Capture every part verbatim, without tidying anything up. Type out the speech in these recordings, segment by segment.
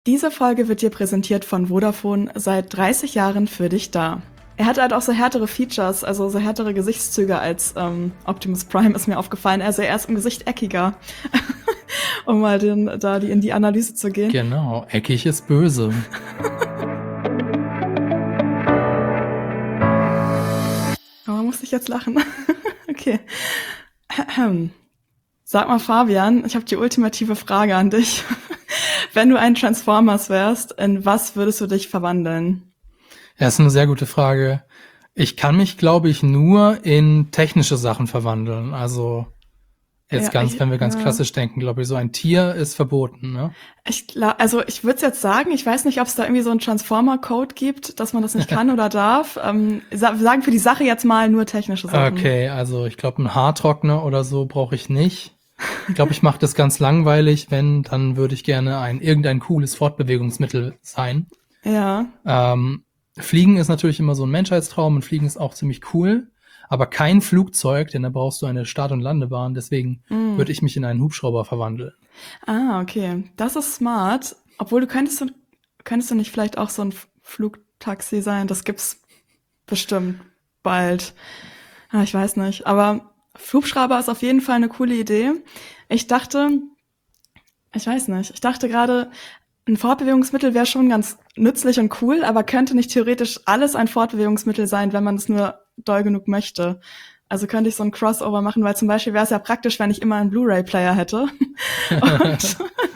Diese Folge wird dir präsentiert von Vodafone, seit dreißig Jahren für dich da. Er hat halt auch so härtere Features, also so härtere Gesichtszüge als ähm, Optimus Prime, ist mir aufgefallen. Also er ist im Gesicht eckiger, um mal den, da die, in die Analyse zu gehen. Genau, eckig ist böse. Aber muss ich jetzt lachen? Okay. Sag mal, Fabian, ich habe die ultimative Frage an dich. Wenn du ein Transformers wärst, in was würdest du dich verwandeln? Ja, ist eine sehr gute Frage. Ich kann mich, glaube ich, nur in technische Sachen verwandeln. Also jetzt Ja, ganz, ich, wenn wir ganz ja. klassisch denken, glaube ich, so ein Tier ist verboten, ne? Ich glaub, also ich würde es jetzt sagen, ich weiß nicht, ob es da irgendwie so einen Transformer-Code gibt, dass man das nicht kann oder darf. Ähm, sa- wir sagen für die Sache jetzt mal nur technische Sachen. Okay, also ich glaube, einen Haartrockner oder so brauche ich nicht. Ich glaube, ich mache das ganz langweilig. Wenn, dann würde ich gerne ein irgendein cooles Fortbewegungsmittel sein. Ja. Ähm, Fliegen ist natürlich immer so ein Menschheitstraum und Fliegen ist auch ziemlich cool, aber kein Flugzeug, denn da brauchst du eine Start- und Landebahn. Deswegen Mm. würde ich mich in einen Hubschrauber verwandeln. Ah, okay. Das ist smart. Obwohl du könntest du, könntest du nicht vielleicht auch so ein Flugtaxi sein? Das gibt's bestimmt bald. Ah, ich weiß nicht. Aber Hubschrauber ist auf jeden Fall eine coole Idee. Ich dachte, ich weiß nicht, ich dachte gerade, ein Fortbewegungsmittel wäre schon ganz nützlich und cool, aber könnte nicht theoretisch alles ein Fortbewegungsmittel sein, wenn man es nur doll genug möchte. Also könnte ich so ein Crossover machen, weil zum Beispiel wäre es ja praktisch, wenn ich immer einen Blu-ray-Player hätte. Und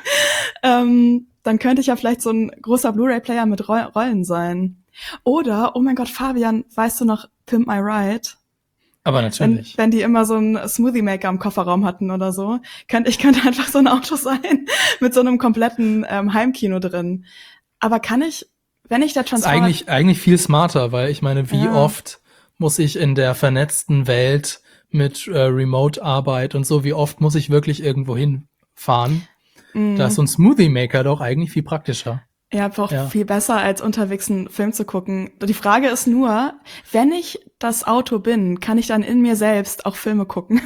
ähm, dann könnte ich ja vielleicht so ein großer Blu-ray-Player mit Roll- Rollen sein. Oder, oh mein Gott, Fabian, weißt du noch Pimp My Ride? Aber Wenn, natürlich. wenn die immer so einen Smoothie-Maker im Kofferraum hatten oder so. Könnt, ich könnte einfach so ein Auto sein mit so einem kompletten ähm, Heimkino drin. Aber kann ich, wenn ich der Das ist Transformer... eigentlich, eigentlich viel smarter, weil ich meine, wie Ja. oft muss ich in der vernetzten Welt mit äh, Remote-Arbeit und so, wie oft muss ich wirklich irgendwo hinfahren? Mm. Da ist so ein Smoothie-Maker doch eigentlich viel praktischer. Ja, auch Ja. viel besser, als unterwegs einen Film zu gucken. Die Frage ist nur, wenn ich das Auto bin, kann ich dann in mir selbst auch Filme gucken?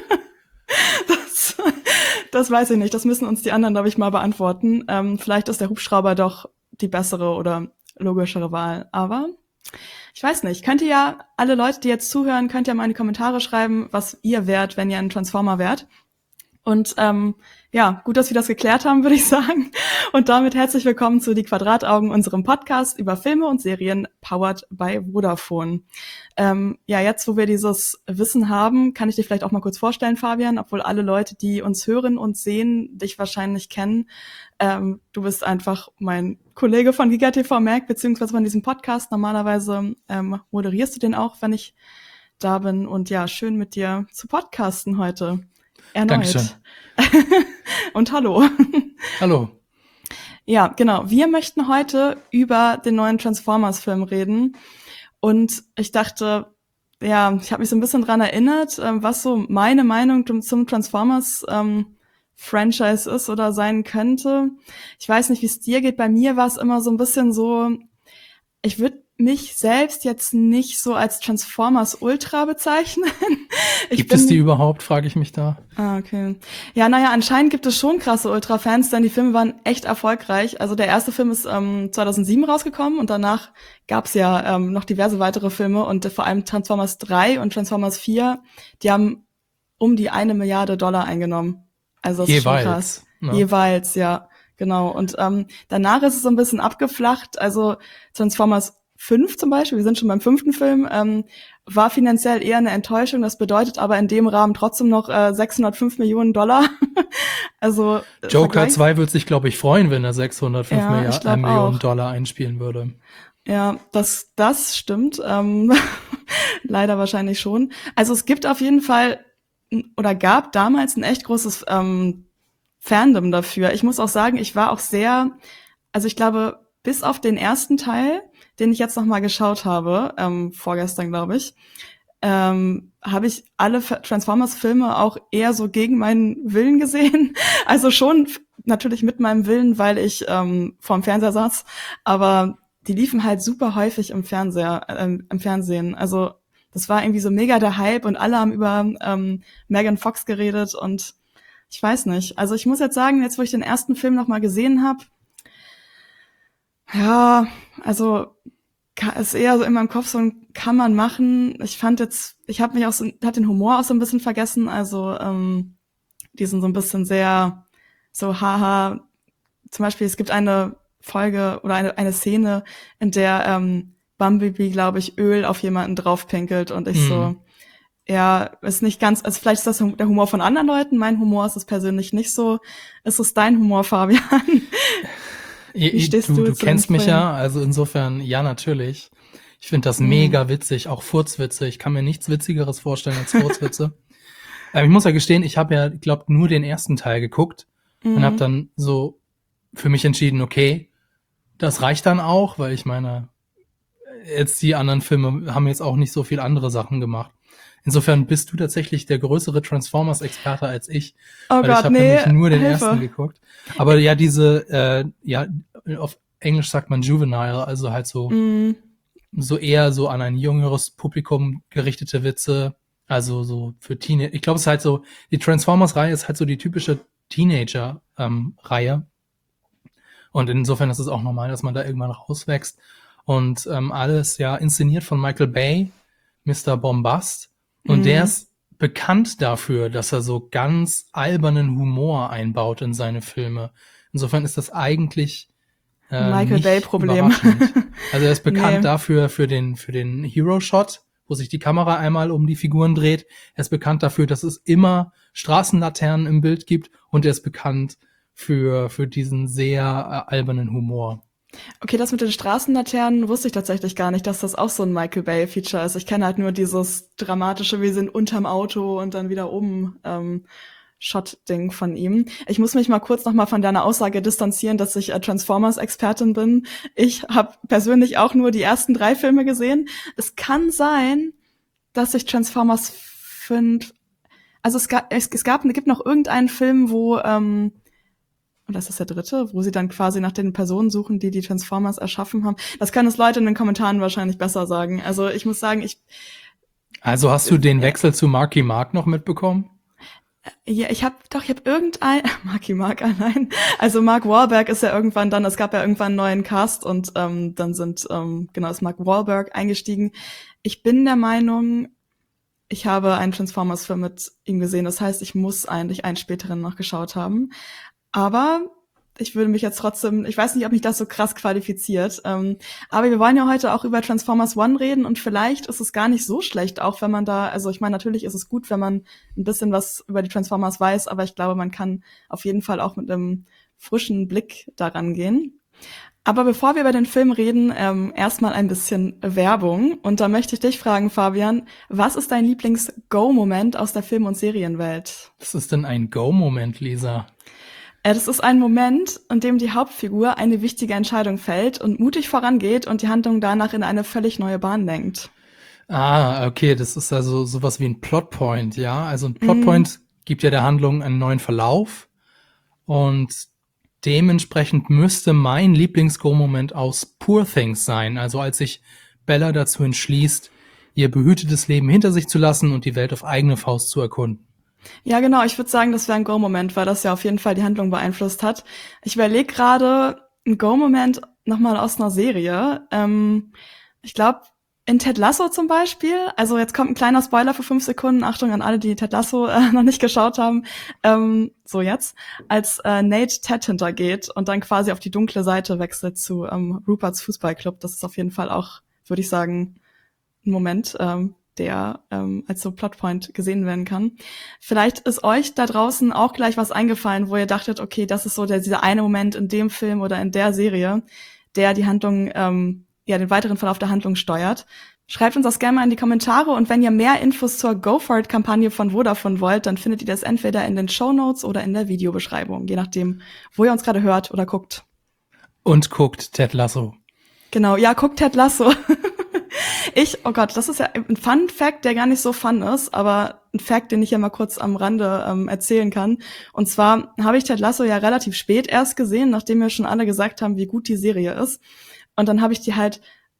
das, das weiß ich nicht. Das müssen uns die anderen, glaube ich, mal beantworten. Ähm, vielleicht ist der Hubschrauber doch die bessere oder logischere Wahl. Aber ich weiß nicht. Könnt ihr ja, alle Leute, die jetzt zuhören, könnt ihr mal in die Kommentare schreiben, was ihr wärt, wenn ihr ein Transformer wärt. Und ähm, ja, gut, dass wir das geklärt haben, würde ich sagen. Und damit herzlich willkommen zu Die Quadrataugen, unserem Podcast über Filme und Serien, powered by Vodafone. Ähm, ja, jetzt, wo wir dieses Wissen haben, kann ich dir vielleicht auch mal kurz vorstellen, Fabian, obwohl alle Leute, die uns hören und sehen, dich wahrscheinlich kennen. Ähm, du bist einfach mein Kollege von GigaTV Mac, beziehungsweise von diesem Podcast. Normalerweise ähm, moderierst du den auch, wenn ich da bin. Und ja, schön mit dir zu podcasten heute. Erneut. Dankeschön. Und hallo. Hallo. Ja, genau. Wir möchten heute über den neuen Transformers-Film reden. Und ich dachte, ja, ich habe mich so ein bisschen dran erinnert, ähm, was so meine Meinung zum, zum Transformers-Franchise ist oder sein könnte. Ich weiß nicht, wie es dir geht. Bei mir war es immer so ein bisschen so, ich würde mich selbst jetzt nicht so als Transformers Ultra bezeichnen. Ich Gibt bin, es die überhaupt, frage ich mich da. Ah, okay. Ja, naja, anscheinend gibt es schon krasse Ultra-Fans, denn die Filme waren echt erfolgreich. Also der erste Film ist ähm, zweitausendsieben rausgekommen und danach gab's ja ähm, noch diverse weitere Filme und äh, vor allem Transformers drei und Transformers vier, die haben um die eine Milliarde Dollar eingenommen. Also das ist schon krass. Jeweils. Ne? Jeweils, ja, genau. Und ähm, danach ist es so ein bisschen abgeflacht. Also Transformers fünf zum Beispiel, wir sind schon beim fünften Film, ähm, war finanziell eher eine Enttäuschung. Das bedeutet aber in dem Rahmen trotzdem noch äh, sechshundertfünf Millionen Dollar. Also äh, Joker Vergleich- zwei würde sich, glaube ich, freuen, wenn er sechshundertfünf Ja, ich Milliard- glaub äh, Millionen auch. Dollar einspielen würde. Ja, das, das stimmt. Ähm, leider wahrscheinlich schon. Also es gibt auf jeden Fall n- oder gab damals ein echt großes ähm, Fandom dafür. Ich muss auch sagen, ich war auch sehr, also ich glaube, bis auf den ersten Teil, den ich jetzt noch mal geschaut habe, ähm, vorgestern glaube ich, ähm, habe ich alle F- Transformers-Filme auch eher so gegen meinen Willen gesehen. Also schon f- natürlich mit meinem Willen, weil ich ähm, vorm Fernseher saß, aber die liefen halt super häufig im Fernseher, ähm, im Fernsehen. Also das war irgendwie so mega der Hype und alle haben über ähm, Megan Fox geredet und ich weiß nicht. Also ich muss jetzt sagen, jetzt wo ich den ersten Film noch mal gesehen habe, Ja, also ka- ist eher so in meinem Kopf so ein kann man machen. Ich fand jetzt, ich habe mich auch so, hat den Humor auch so ein bisschen vergessen. Also ähm, die sind so ein bisschen sehr so haha. Zum Beispiel es gibt eine Folge oder eine eine Szene, in der ähm, Bumblebee, glaube ich, Öl auf jemanden draufpinkelt und ich Hm. so, ja, ist nicht ganz, also vielleicht ist das der Humor von anderen Leuten. Mein Humor ist es persönlich nicht so. Ist es dein Humor, Fabian? I- Wie i- stehst Du, du du zu dem kennst mich Film? ja, also insofern, ja, natürlich. Ich finde das Mm. mega witzig, auch Furzwitze. Ich kann mir nichts Witzigeres vorstellen als Furzwitze. Ähm, ich muss ja gestehen, ich habe ja, ich glaube, nur den ersten Teil geguckt und habe Mm. dann so für mich entschieden, okay, das reicht dann auch, weil ich meine, jetzt die anderen Filme haben jetzt auch nicht so viel andere Sachen gemacht. Insofern bist du tatsächlich der größere Transformers-Experte als ich, Oh weil ich Gott, habe nee, nämlich nur den ersten Hilfe. geguckt. Aber ja, diese, äh, ja, auf Englisch sagt man juvenile, also halt so, Mm. so eher so an ein jüngeres Publikum gerichtete Witze, also so für Teenager. Ich glaube, es ist halt so, die Transformers-Reihe ist halt so die typische Teenager-Reihe. Und insofern ist es auch normal, dass man da irgendwann rauswächst. Und ähm, alles ja inszeniert von Michael Bay, Mister Bombast. Und der Mm. ist bekannt dafür, dass er so ganz albernen Humor einbaut in seine Filme. Insofern ist das eigentlich Ein äh, Michael nicht Bay-Problem. überraschend. Also er ist bekannt Nee. dafür für den für den Hero Shot, wo sich die Kamera einmal um die Figuren dreht. Er ist bekannt dafür, dass es immer Straßenlaternen im Bild gibt und er ist bekannt für für diesen sehr äh, albernen Humor. Okay, das mit den Straßenlaternen wusste ich tatsächlich gar nicht, dass das auch so ein Michael Bay-Feature ist. Ich kenne halt nur dieses dramatische, wir sind unterm Auto und dann wieder oben ähm, Shot-Ding von ihm. Ich muss mich mal kurz noch mal von deiner Aussage distanzieren, dass ich äh, Transformers-Expertin bin. Ich habe persönlich auch nur die ersten drei Filme gesehen. Es kann sein, dass ich Transformers fünf, also es gab, es, es gab, es gibt noch irgendeinen Film, wo ähm, oder ist das der dritte, wo sie dann quasi nach den Personen suchen, die die Transformers erschaffen haben. Das können es Leute in den Kommentaren wahrscheinlich besser sagen. Also ich muss sagen, ich Also hast du den Wechsel zu Marky Mark noch mitbekommen? ja, ich habe doch, ich habe irgendein Marky Mark allein. Also Mark Wahlberg ist ja irgendwann dann, es gab ja irgendwann einen neuen Cast und ähm, dann sind ähm, genau ist Mark Wahlberg eingestiegen. Ich bin der Meinung, ich habe einen Transformers-Film mit ihm gesehen. Das heißt, ich muss eigentlich einen späteren noch geschaut haben. Aber ich würde mich jetzt trotzdem, ich weiß nicht, ob mich das so krass qualifiziert. Ähm, aber wir wollen ja heute auch über Transformers One reden und vielleicht ist es gar nicht so schlecht, auch wenn man da, also ich meine, natürlich ist es gut, wenn man ein bisschen was über die Transformers weiß, aber ich glaube, man kann auf jeden Fall auch mit einem frischen Blick daran gehen. Aber bevor wir über den Film reden, ähm, erstmal ein bisschen Werbung. Und da möchte ich dich fragen, Fabian, was ist dein Lieblings-Go-Moment aus der Film- und Serienwelt? Was ist denn ein Go-Moment, Lisa? Äh, Das ist ein Moment, in dem die Hauptfigur eine wichtige Entscheidung fällt und mutig vorangeht und die Handlung danach in eine völlig neue Bahn lenkt. Ah, okay, das ist also sowas wie ein Plotpoint, ja? Also ein Mm. Plotpoint gibt ja der Handlung einen neuen Verlauf und dementsprechend müsste mein Lieblings-Go-Moment aus Poor Things sein, also als sich Bella dazu entschließt, ihr behütetes Leben hinter sich zu lassen und die Welt auf eigene Faust zu erkunden. Ja, genau, ich würde sagen, das wäre ein Go-Moment, weil das ja auf jeden Fall die Handlung beeinflusst hat. Ich überlege gerade ein Go-Moment nochmal aus einer Serie. Ähm, ich glaube, in Ted Lasso zum Beispiel, also jetzt kommt ein kleiner Spoiler für fünf Sekunden, Achtung an alle, die Ted Lasso äh, noch nicht geschaut haben, ähm, so jetzt, als äh, Nate Ted hintergeht und dann quasi auf die dunkle Seite wechselt zu ähm, Ruperts Fußballclub. Das ist auf jeden Fall auch, würde ich sagen, ein Moment, ähm, der ähm, als so Plotpoint gesehen werden kann. Vielleicht ist euch da draußen auch gleich was eingefallen, wo ihr dachtet, okay, das ist so der, dieser eine Moment in dem Film oder in der Serie, der die Handlung, ähm, ja, den weiteren Verlauf der Handlung steuert. Schreibt uns das gerne mal in die Kommentare und wenn ihr mehr Infos zur Go For It-Kampagne von Vodafone wollt, dann findet ihr das entweder in den Shownotes oder in der Videobeschreibung, je nachdem, wo ihr uns gerade hört oder guckt. Und guckt Ted Lasso. Genau, ja, guckt Ted Lasso. Ich, oh Gott, das ist ja ein Fun-Fact, der gar nicht so fun ist, aber ein Fact, den ich ja mal kurz am Rande ähm, erzählen kann. Und zwar habe ich Ted Lasso ja relativ spät erst gesehen, nachdem wir schon alle gesagt haben, wie gut die Serie ist. Und dann habe ich die halt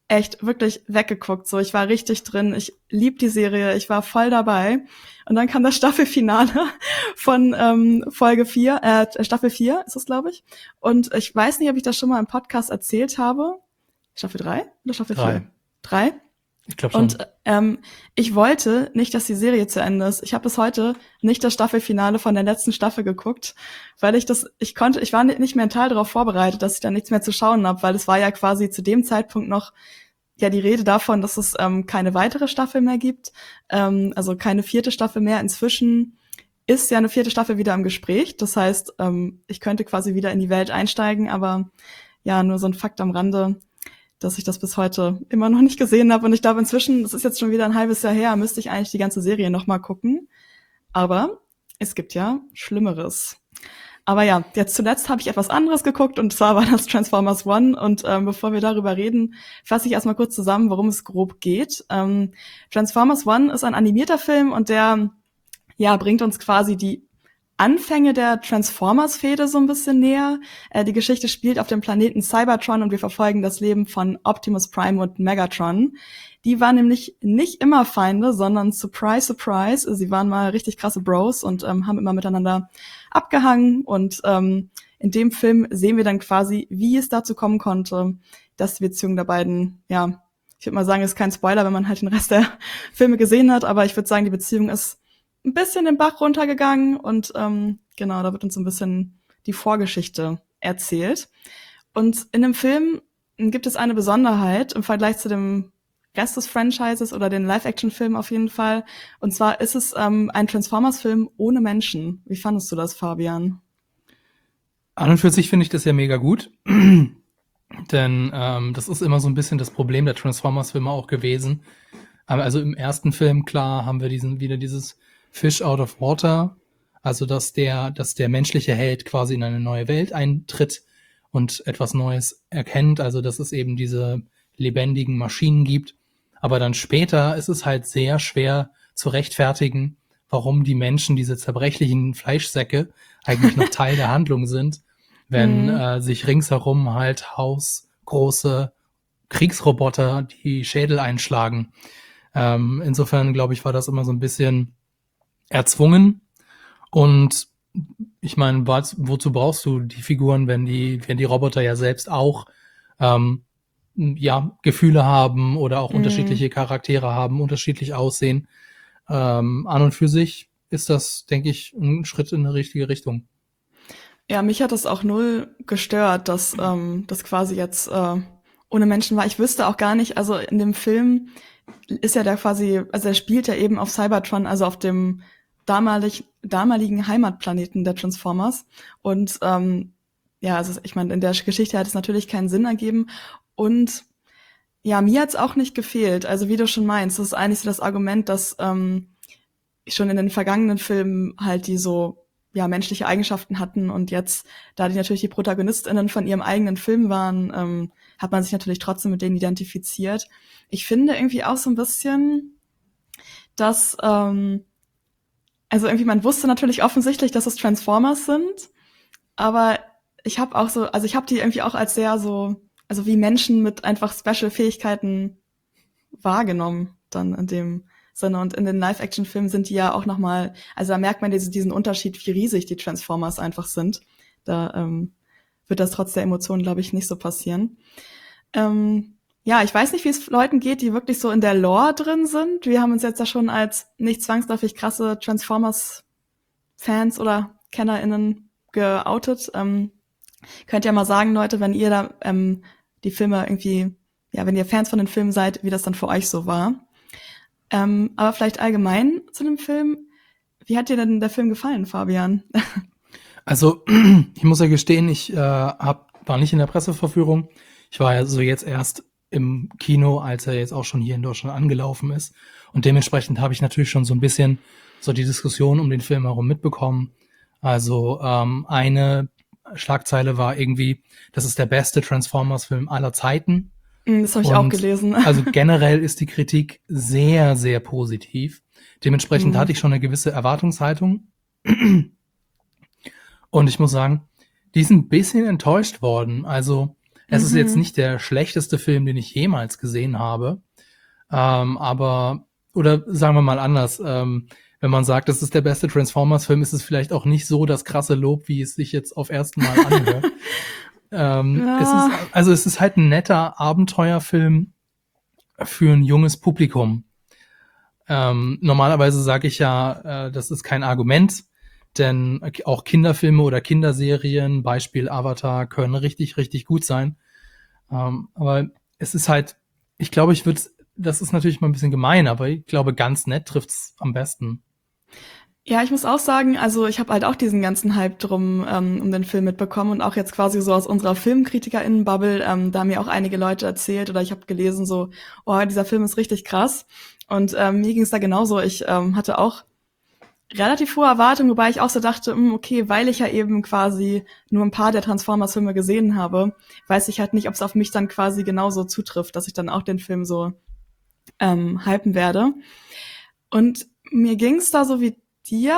echt wirklich weggeguckt. So, ich war richtig drin. Ich lieb die Serie. Ich war voll dabei. Und dann kam das Staffelfinale von ähm, Folge vier, äh, Staffel vier ist es, glaube ich. Und ich weiß nicht, ob ich das schon mal im Podcast erzählt habe. Staffel drei oder Staffel Drei. vier? Drei. Ich glaube schon. Und ähm, ich wollte nicht, dass die Serie zu Ende ist. Ich habe bis heute nicht das Staffelfinale von der letzten Staffel geguckt, weil ich das, ich konnte, ich war nicht mental darauf vorbereitet, dass ich da nichts mehr zu schauen habe, weil es war ja quasi zu dem Zeitpunkt noch ja die Rede davon, dass es ähm, keine weitere Staffel mehr gibt, ähm, also keine vierte Staffel mehr. Inzwischen ist ja eine vierte Staffel wieder im Gespräch. Das heißt, ähm, ich könnte quasi wieder in die Welt einsteigen, aber ja, nur so ein Fakt am Rande, dass ich das bis heute immer noch nicht gesehen habe. Und ich glaube inzwischen, das ist jetzt schon wieder ein halbes Jahr her, müsste ich eigentlich die ganze Serie noch mal gucken. Aber es gibt ja Schlimmeres. Aber ja, jetzt zuletzt habe ich etwas anderes geguckt und zwar war das Transformers One. Und ähm, bevor wir darüber reden, fasse ich erstmal kurz zusammen, worum es grob geht. Ähm, Transformers One ist ein animierter Film und der ja bringt uns quasi die Anfänge der Transformers-Fehde so ein bisschen näher. Äh, die Geschichte spielt auf dem Planeten Cybertron und wir verfolgen das Leben von Optimus Prime und Megatron. Die waren nämlich nicht immer Feinde, sondern surprise, surprise, sie waren mal richtig krasse Bros und ähm, haben immer miteinander abgehangen. Und ähm, in dem Film sehen wir dann quasi, wie es dazu kommen konnte, dass die Beziehung der beiden, ja, ich würde mal sagen, ist kein Spoiler, wenn man halt den Rest der Filme gesehen hat, aber ich würde sagen, die Beziehung ist ein bisschen den Bach runtergegangen und ähm, genau, da wird uns ein bisschen die Vorgeschichte erzählt. Und in dem Film gibt es eine Besonderheit im Vergleich zu dem Rest des Franchises oder den Live-Action-Filmen auf jeden Fall. Und zwar ist es ähm, ein Transformers-Film ohne Menschen. Wie fandest du das, Fabian? An und für sich finde ich das ja mega gut. Denn ähm, das ist immer so ein bisschen das Problem der Transformers-Filme auch gewesen. Aber also im ersten Film, klar, haben wir diesen wieder dieses Fish out of water, also dass der, dass der menschliche Held quasi in eine neue Welt eintritt und etwas Neues erkennt, also dass es eben diese lebendigen Maschinen gibt. Aber dann später ist es halt sehr schwer zu rechtfertigen, warum die Menschen, diese zerbrechlichen Fleischsäcke, eigentlich noch Teil der Handlung sind, wenn Mhm. äh, sich ringsherum halt hausgroße Kriegsroboter die Schädel einschlagen. Ähm, insofern, glaube ich, war das immer so ein bisschen erzwungen. Und ich meine, was, wozu brauchst du die Figuren, wenn die, wenn die Roboter ja selbst auch ähm, ja, Gefühle haben oder auch Mhm. unterschiedliche Charaktere haben, unterschiedlich aussehen. Ähm, an und für sich ist das, denke ich, ein Schritt in eine richtige Richtung. Ja, mich hat das auch null gestört, dass ähm, das quasi jetzt äh, ohne Menschen war. Ich wüsste auch gar nicht, also in dem Film ist ja der quasi, also er spielt ja eben auf Cybertron, also auf dem damalig, damaligen Heimatplaneten der Transformers. Und ähm, ja, also ich meine, in der Geschichte hat es natürlich keinen Sinn ergeben. Und ja, mir hat's auch nicht gefehlt. Also wie du schon meinst, das ist eigentlich so das Argument, dass ähm, schon in den vergangenen Filmen halt die so ja menschliche Eigenschaften hatten und jetzt, da die natürlich die ProtagonistInnen von ihrem eigenen Film waren, ähm, hat man sich natürlich trotzdem mit denen identifiziert. Ich finde irgendwie auch so ein bisschen, dass ähm, also irgendwie man wusste natürlich offensichtlich, dass es Transformers sind, aber ich habe auch so, also ich habe die irgendwie auch als sehr so, also wie Menschen mit einfach Special-Fähigkeiten wahrgenommen dann in dem Sinne. Und in den Live-Action-Filmen sind die ja auch noch mal, also da merkt man diesen, diesen Unterschied, wie riesig die Transformers einfach sind. Da ähm, wird das trotz der Emotionen, glaube ich, nicht so passieren. Ähm, ja, ich weiß nicht, wie es Leuten geht, die wirklich so in der Lore drin sind. Wir haben uns jetzt ja schon als nicht zwangsläufig krasse Transformers-Fans oder KennerInnen geoutet. Ähm, könnt ihr mal sagen, Leute, wenn ihr da ähm, die Filme irgendwie, ja, wenn ihr Fans von den Filmen seid, wie das dann für euch so war. Ähm, aber vielleicht allgemein zu dem Film. Wie hat dir denn der Film gefallen, Fabian? Also, ich muss ja gestehen, ich äh, hab, war nicht in der Presseverführung. Ich war ja so jetzt erst im Kino, als er jetzt auch schon hier in Deutschland angelaufen ist. Und dementsprechend habe ich natürlich schon so ein bisschen so die Diskussion um den Film herum mitbekommen. Also ähm, eine Schlagzeile war irgendwie, das ist der beste Transformers-Film aller Zeiten. Das habe ich Und auch gelesen. Also generell ist die Kritik sehr, sehr positiv. Dementsprechend Mhm. hatte ich schon eine gewisse Erwartungshaltung. Und ich muss sagen, die ist ein bisschen enttäuscht worden. Also Es ist jetzt Mhm. nicht der schlechteste Film, den ich jemals gesehen habe. Ähm, aber, oder sagen wir mal anders, ähm, wenn man sagt, das ist der beste Transformers-Film, ist es vielleicht auch nicht so das krasse Lob, wie es sich jetzt auf ersten Mal anhört. ähm, es ist, Ja. also es ist halt ein netter Abenteuerfilm für ein junges Publikum. Ähm, normalerweise sage ich ja, äh, das ist kein Argument, denn auch Kinderfilme oder Kinderserien, Beispiel Avatar, können richtig, richtig gut sein. Ähm, aber es ist halt, ich glaube, ich würde, das ist natürlich mal ein bisschen gemein, aber ich glaube, ganz nett trifft's am besten. Ja, ich muss auch sagen, also ich habe halt auch diesen ganzen Hype drum ähm, um den Film mitbekommen und auch jetzt quasi so aus unserer FilmkritikerInnen-Bubble, ähm, da haben mir auch einige Leute erzählt oder ich habe gelesen so, oh, dieser Film ist richtig krass. Und ähm, mir ging es da genauso. Ich ähm, hatte auch relativ hohe Erwartungen, wobei ich auch so dachte, hm, okay, weil ich ja eben quasi nur ein paar der Transformers-Filme gesehen habe, weiß ich halt nicht, ob es auf mich dann quasi genauso zutrifft, dass ich dann auch den Film so ähm, hypen werde. Und mir ging's da so wie dir.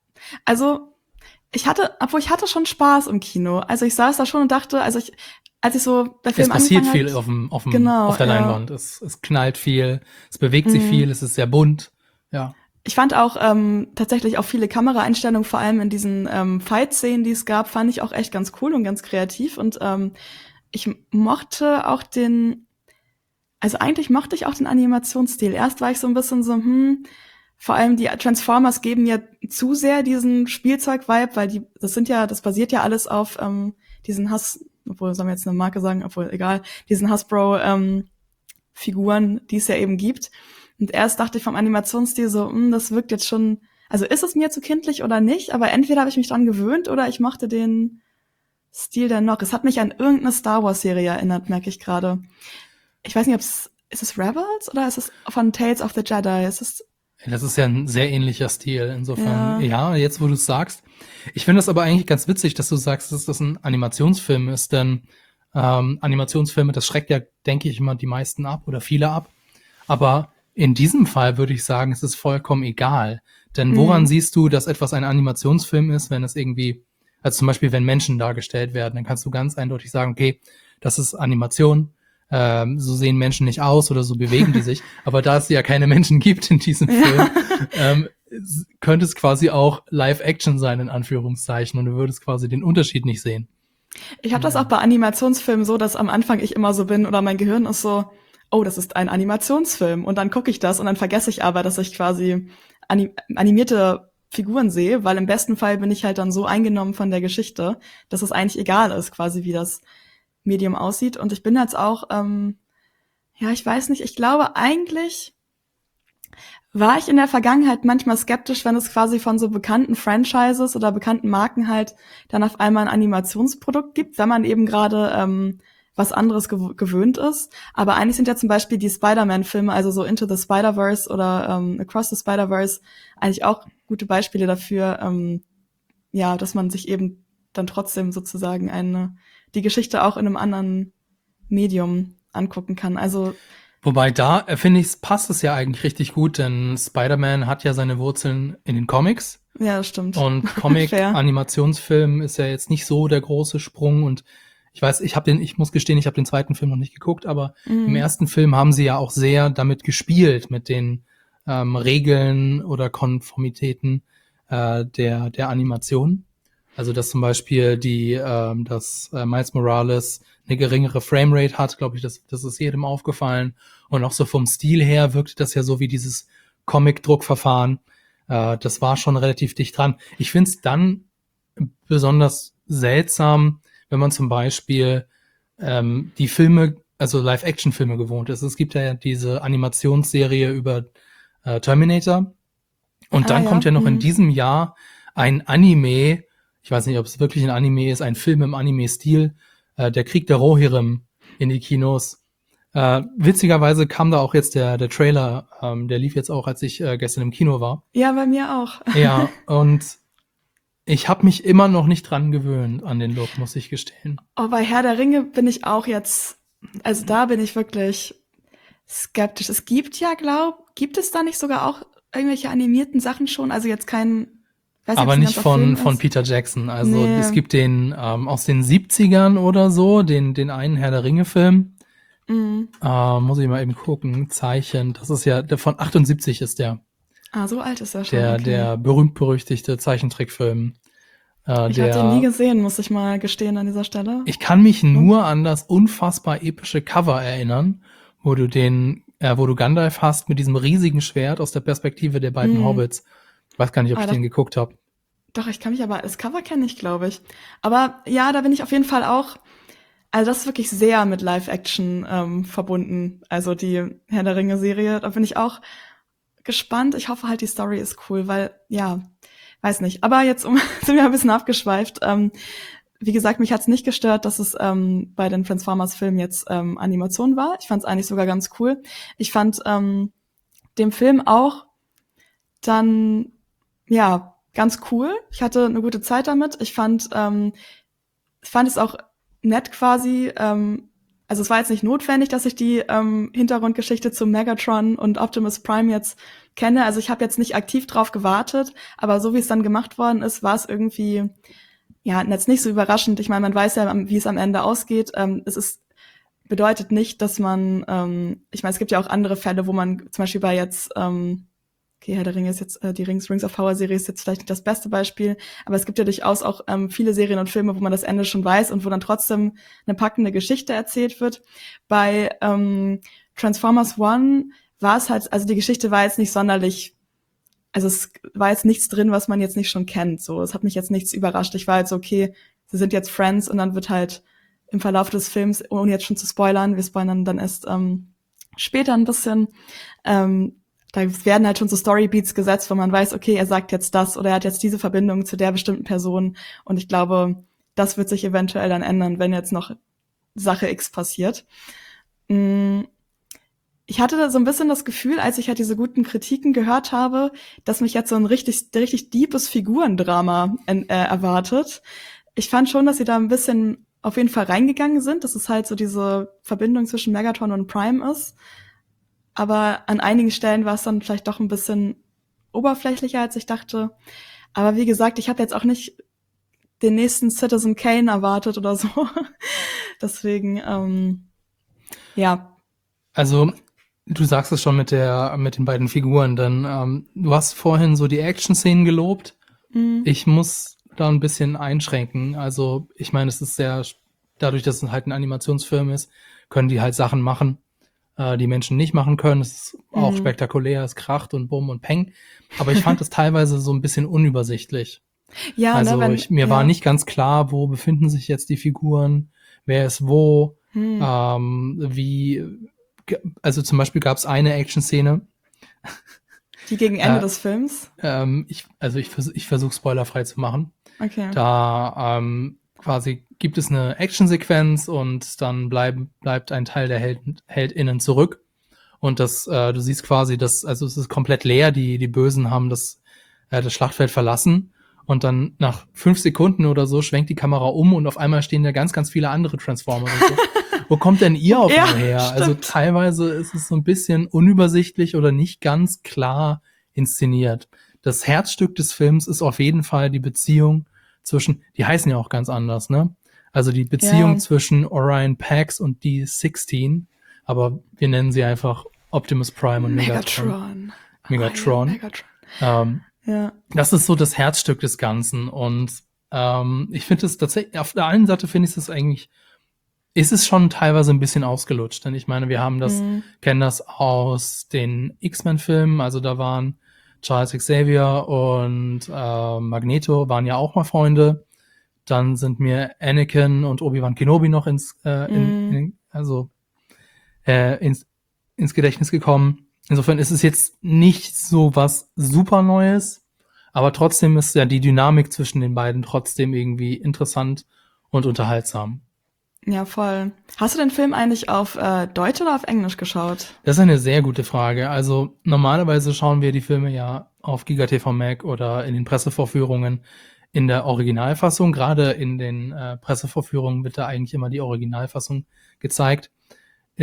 Also ich hatte, obwohl ich hatte schon Spaß im Kino. Also ich saß da schon und dachte, also ich, als ich so der Es Film passiert angefangen viel hat, auf dem, auf dem, genau, auf der ja. Leinwand. Es, es knallt viel, es bewegt sich Mhm. viel, es ist sehr bunt. Ja. Ich fand auch ähm, tatsächlich auch viele Kameraeinstellungen, vor allem in diesen ähm, Fight-Szenen, die es gab, fand ich auch echt ganz cool und ganz kreativ. Und ähm, ich mochte auch den, also eigentlich mochte ich auch den Animationsstil. Erst war ich so ein bisschen so, hm, vor allem die Transformers geben ja zu sehr diesen Spielzeug-Vibe, weil die, das sind ja, das basiert ja alles auf ähm, diesen Hass, obwohl sollen wir jetzt eine Marke sagen, obwohl egal, diesen Hasbro ähm, Figuren, die es ja eben gibt. Und erst dachte ich vom Animationsstil so, hm, das wirkt jetzt schon, also ist es mir zu kindlich oder nicht, aber entweder habe ich mich dran gewöhnt oder ich mochte den Stil dann noch. Es hat mich an irgendeine Star Wars Serie erinnert, merke ich gerade. Ich weiß nicht, ob es, ist es Rebels oder ist es von Tales of the Jedi? Ist es, Das ist ja ein sehr ähnlicher Stil. Insofern, ja, ja, jetzt wo du es sagst. Ich finde das aber eigentlich ganz witzig, dass du sagst, dass das ein Animationsfilm ist, denn ähm, Animationsfilme, das schreckt ja, denke ich, immer die meisten ab oder viele ab. Aber in diesem Fall würde ich sagen, es ist vollkommen egal. Denn woran mhm. siehst du, dass etwas ein Animationsfilm ist, wenn es irgendwie, also zum Beispiel, wenn Menschen dargestellt werden, dann kannst du ganz eindeutig sagen, okay, das ist Animation, ähm, so sehen Menschen nicht aus oder so bewegen die sich. Aber da es ja keine Menschen gibt in diesem Film, Ja. ähm, könnte es quasi auch Live-Action sein, in Anführungszeichen, und du würdest quasi den Unterschied nicht sehen. Ich habe das auch Ja. bei Animationsfilmen so, dass am Anfang ich immer so bin oder mein Gehirn ist so, oh, das ist ein Animationsfilm. Und dann gucke ich das und dann vergesse ich aber, dass ich quasi anim animierte Figuren sehe, weil im besten Fall bin ich halt dann so eingenommen von der Geschichte, dass es eigentlich egal ist, quasi wie das Medium aussieht. Und ich bin jetzt auch, ähm, ja, ich weiß nicht, ich glaube eigentlich war ich in der Vergangenheit manchmal skeptisch, wenn es quasi von so bekannten Franchises oder bekannten Marken halt dann auf einmal ein Animationsprodukt gibt, wenn man eben gerade ähm, was anderes gew gewöhnt ist. Aber eigentlich sind ja zum Beispiel die Spider-Man-Filme, also so Into the Spider-Verse oder ähm, Across the Spider-Verse, eigentlich auch gute Beispiele dafür, ähm, ja, dass man sich eben dann trotzdem sozusagen eine, die Geschichte auch in einem anderen Medium angucken kann. Also, Wobei da, äh, finde ich, passt es ja eigentlich richtig gut, denn Spider-Man hat ja seine Wurzeln in den Comics. ja, das stimmt. Und Fair. Comic-Animationsfilm ist ja jetzt nicht so der große Sprung. Und ich weiß, ich habe den, ich muss gestehen, ich habe den zweiten Film noch nicht geguckt, aber im Mhm. ersten Film haben sie ja auch sehr damit gespielt, mit den ähm, Regeln oder Konformitäten äh, der, der Animation. Also dass zum Beispiel die, ähm, dass äh, Miles Morales eine geringere Framerate hat, glaube ich, das, das ist jedem aufgefallen. Und auch so vom Stil her wirkte das ja so wie dieses Comic-Druckverfahren. Äh, das war schon relativ dicht dran. Ich finde es dann besonders seltsam, wenn man zum Beispiel ähm, die Filme, also Live-Action-Filme gewohnt ist. Es gibt ja diese Animationsserie über äh, Terminator. Und Ah dann kommt ja. ja noch in Mhm. diesem Jahr ein Anime, ich weiß nicht, ob es wirklich ein Anime ist, ein Film im Anime-Stil, äh, der Krieg der Rohirrim in die Kinos. Äh, witzigerweise kam da auch jetzt der, der Trailer, ähm, der lief jetzt auch, als ich äh, gestern im Kino war. Ja, bei mir auch. Ja, und ich habe mich immer noch nicht dran gewöhnt an den Look, muss ich gestehen. Oh, bei Herr der Ringe bin ich auch jetzt, also da bin ich wirklich skeptisch. Es gibt ja, glaub, gibt es da nicht sogar auch irgendwelche animierten Sachen schon? Also jetzt kein Weiß nicht, Aber ob's ein nicht ganzer von, Film von ist. Peter Jackson. Also Nee. es gibt den ähm, aus den siebzigern oder so, den, den einen Herr der Ringe-Film. Mhm. Äh, muss ich mal eben gucken. Zeichen. Das ist ja, der von achtundsiebzig ist der. Ah, so alt ist er schon, Der, okay. der berühmt-berüchtigte Zeichentrickfilm. Äh, Ich habe den nie der, gesehen, muss ich mal gestehen an dieser Stelle. ich kann mich nur an das unfassbar epische Cover erinnern, wo du den, äh, wo du Gandalf hast mit diesem riesigen Schwert aus der Perspektive der beiden Mhm. Hobbits. Ich weiß gar nicht, ob Ah, ich das, den geguckt habe. doch, ich kann mich aber, das Cover kenne ich, glaube ich. Aber ja, da bin ich auf jeden Fall auch, also das ist wirklich sehr mit Live-Action ähm, verbunden. Also die Herr der Ringe-Serie, da bin ich auch gespannt. Ich hoffe halt, die Story ist cool, weil, ja, weiß nicht. Aber jetzt um, sind wir ein bisschen abgeschweift. Ähm, wie gesagt, mich hat's nicht gestört, dass es ähm, bei den Transformers-Filmen jetzt ähm, Animation war. Ich fand's eigentlich sogar ganz cool. Ich fand ähm, dem Film auch dann, ja, ganz cool. Ich hatte eine gute Zeit damit. Ich fand, ähm, ich fand es auch nett quasi, ähm, also es war jetzt nicht notwendig, dass ich die ähm, Hintergrundgeschichte zu Megatron und Optimus Prime jetzt kenne. Also ich habe jetzt nicht aktiv drauf gewartet, aber so wie es dann gemacht worden ist, war es irgendwie, ja, jetzt nicht so überraschend. Ich meine, man weiß ja, wie es am Ende ausgeht. Ähm, es ist bedeutet nicht, dass man, ähm, ich meine, es gibt ja auch andere Fälle, wo man zum Beispiel bei jetzt, ähm, okay, Herr der Ringe ist jetzt, äh, die Rings, Rings of Power Serie ist jetzt vielleicht nicht das beste Beispiel, aber es gibt ja durchaus auch ähm, viele Serien und Filme, wo man das Ende schon weiß und wo dann trotzdem eine packende Geschichte erzählt wird. Bei ähm, Transformers One war es halt, also die Geschichte war jetzt nicht sonderlich, also es war jetzt nichts drin, was man jetzt nicht schon kennt. So, es hat mich jetzt nichts überrascht. Ich war jetzt so, okay, sie sind jetzt Friends und dann wird halt im Verlauf des Films, ohne jetzt schon zu spoilern, wir spoilern dann erst ähm, später ein bisschen, ähm, da werden halt schon so Storybeats gesetzt, wo man weiß, okay, er sagt jetzt das oder er hat jetzt diese Verbindung zu der bestimmten Person und ich glaube, das wird sich eventuell dann ändern, wenn jetzt noch Sache X passiert. Ich hatte da so ein bisschen das Gefühl, als ich halt diese guten Kritiken gehört habe, dass mich jetzt so ein richtig, richtig deepes Figurendrama äh, erwartet. Ich fand schon, dass sie da ein bisschen auf jeden Fall reingegangen sind, dass es halt so diese Verbindung zwischen Megatron und Prime ist. Aber an einigen Stellen war es dann vielleicht doch ein bisschen oberflächlicher, als ich dachte. Aber wie gesagt, ich habe jetzt auch nicht den nächsten Citizen Kane erwartet oder so. Deswegen, ähm, ja. Also, du sagst es schon mit der, mit den beiden Figuren, denn ähm, du hast vorhin so die Action-Szenen gelobt. Mhm. Ich muss da ein bisschen einschränken. Also, ich meine, es ist sehr, dadurch, dass es halt ein Animationsfilm ist, können die halt Sachen machen, äh, die Menschen nicht machen können. Es ist auch Mhm. spektakulär, es kracht und bumm und peng. Aber ich fand es teilweise so ein bisschen unübersichtlich. Ja, Also ne, wenn, ich, mir ja. war nicht ganz klar, wo befinden sich jetzt die Figuren, wer ist wo, Hm. ähm, wie, ge- also zum Beispiel gab es eine Action-Szene, Die gegen Ende äh, des Films? ähm, ich, also ich, vers ich versuche spoilerfrei zu machen. Okay. Da ähm, quasi gibt es eine Action-Sequenz und dann bleiben, bleibt ein Teil der Held, HeldInnen zurück. Und das, äh, du siehst quasi, dass, also es ist komplett leer, die, die Bösen haben das, äh, das Schlachtfeld verlassen. Und dann nach fünf Sekunden oder so schwenkt die Kamera um und auf einmal stehen da ganz, ganz viele andere Transformers und so. Wo kommt denn ihr auf Ja, einmal her? stimmt. Also teilweise ist es so ein bisschen unübersichtlich oder nicht ganz klar inszeniert. Das Herzstück des Films ist auf jeden Fall die Beziehung zwischen, die heißen ja auch ganz anders, ne? Also die Beziehung Ja. zwischen Orion Pax und D sechzehn, aber wir nennen sie einfach Optimus Prime und Megatron. Megatron. Megatron. Oh, ja, Megatron. Ähm, Ja. das ist so das Herzstück des Ganzen und ähm, ich finde es tatsächlich, auf der einen Seite finde ich es eigentlich, ist es schon teilweise ein bisschen ausgelutscht, denn ich meine, wir haben das, Mhm. kennen das aus den X-Men-Filmen, also da waren Charles Xavier und äh, Magneto waren ja auch mal Freunde. Dann sind mir Anakin und Obi-Wan Kenobi noch ins, äh, in, Mhm. in, also äh, ins, ins Gedächtnis gekommen. Insofern ist es jetzt nicht so was super Neues, aber trotzdem ist ja die Dynamik zwischen den beiden trotzdem irgendwie interessant und unterhaltsam. Ja, voll. Hast du den Film eigentlich auf äh, Deutsch oder auf Englisch geschaut? Das ist eine sehr gute Frage. Also normalerweise schauen wir die Filme ja auf GigaTV Mac oder in den Pressevorführungen in der Originalfassung. Gerade in den äh, Pressevorführungen wird da eigentlich immer die Originalfassung gezeigt.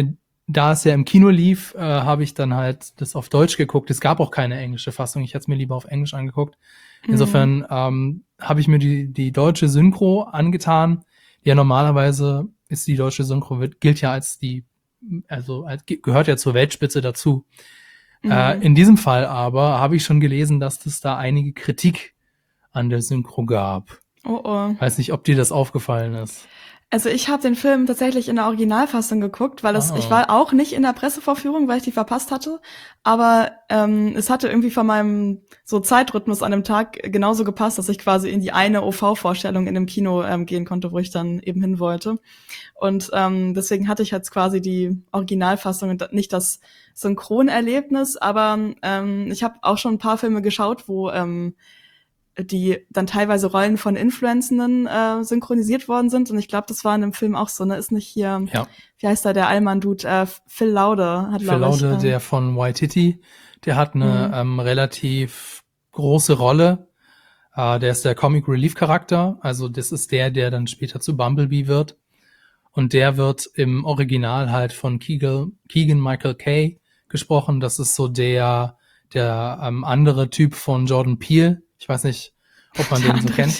da es ja im Kino lief, äh, habe ich dann halt das auf Deutsch geguckt. Es gab auch keine englische Fassung. Ich hätte es mir lieber auf Englisch angeguckt. Insofern mhm. ähm, habe ich mir die, die deutsche Synchro angetan. Ja, normalerweise ist die deutsche Synchro, wird, gilt ja als die, also als, gehört ja zur Weltspitze dazu. Mhm. Äh, in diesem Fall aber habe ich schon gelesen, dass es da einige Kritik an der Synchro gab. Oh oh. Weiß nicht, ob dir das aufgefallen ist. Also ich habe den Film tatsächlich in der Originalfassung geguckt, weil es, oh. ich war auch nicht in der Pressevorführung, weil ich die verpasst hatte, aber ähm, es hatte irgendwie von meinem so Zeitrhythmus an dem Tag genauso gepasst, dass ich quasi in die eine O V-Vorstellung in dem Kino ähm, gehen konnte, wo ich dann eben hin wollte. Und ähm, deswegen hatte ich jetzt quasi die Originalfassung und nicht das Synchronerlebnis, aber ähm, ich habe auch schon ein paar Filme geschaut, wo ähm, die dann teilweise Rollen von Influencenden äh, synchronisiert worden sind. Und ich glaube, das war in dem Film auch so, ne? Ist nicht hier, ja. wie heißt da der Allmann-Dude? Äh, Phil Laude hat, Phil Laude, ich, äh, der von Waititi, der hat eine mhm. ähm, relativ große Rolle. Äh, der ist der Comic Relief Charakter. Also das ist der, der dann später zu Bumblebee wird. Und der wird im Original halt von Keegan, Keegan Michael Kay gesprochen. Das ist so der, der ähm, andere Typ von Jordan Peele. Ich weiß nicht, ob man den so kennt.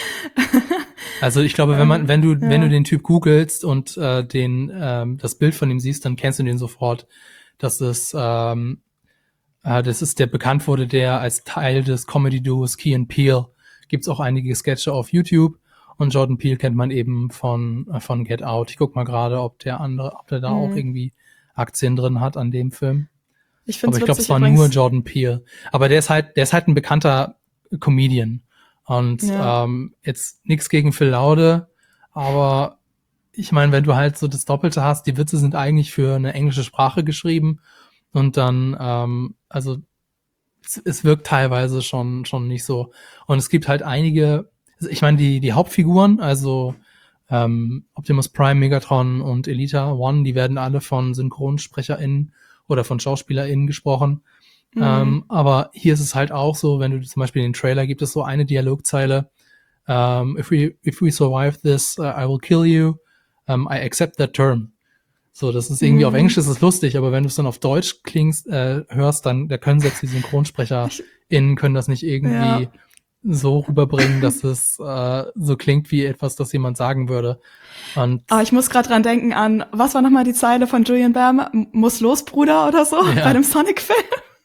Also ich glaube, wenn man, wenn du, ja. wenn du den Typ googelst und äh, den ähm, das Bild von ihm siehst, dann kennst du den sofort. Das ist, ähm, äh, das ist der bekannt wurde, der als Teil des Comedy-Duos Key and Peele. Gibt's auch einige Sketche auf YouTube. Und Jordan Peele kennt man eben von äh, von Get Out. Ich guck mal gerade, ob der andere, ob der da mhm. auch irgendwie Aktien drin hat an dem Film. Ich find's Aber ich glaube, es war übrigens nur Jordan Peele. Aber der ist halt, der ist halt ein bekannter Comedian. Und ja. ähm, jetzt nichts gegen Phil Laude, aber ich meine, wenn du halt so das Doppelte hast, die Witze sind eigentlich für eine englische Sprache geschrieben und dann, ähm, also es, es wirkt teilweise schon schon nicht so. Und es gibt halt einige, ich meine, die die Hauptfiguren, also ähm, Optimus Prime, Megatron und Elita One, die werden alle von SynchronsprecherInnen oder von SchauspielerInnen gesprochen. Mhm. Ähm, aber hier ist es halt auch so, wenn du zum Beispiel in den Trailer gibt es so eine Dialogzeile, um, if we if we survive this, uh, I will kill you, um, I accept that term. So, das ist irgendwie, mhm. auf Englisch ist es lustig, aber wenn du es dann auf Deutsch klingst, äh, hörst, dann, da können selbst die SynchronsprecherInnen können das nicht irgendwie ja. so rüberbringen, dass es äh, so klingt wie etwas, das jemand sagen würde. Und aber ich muss gerade dran denken an, was war nochmal die Zeile von Julian Bam? Muss los, Bruder, oder so, ja. bei dem Sonic-Film?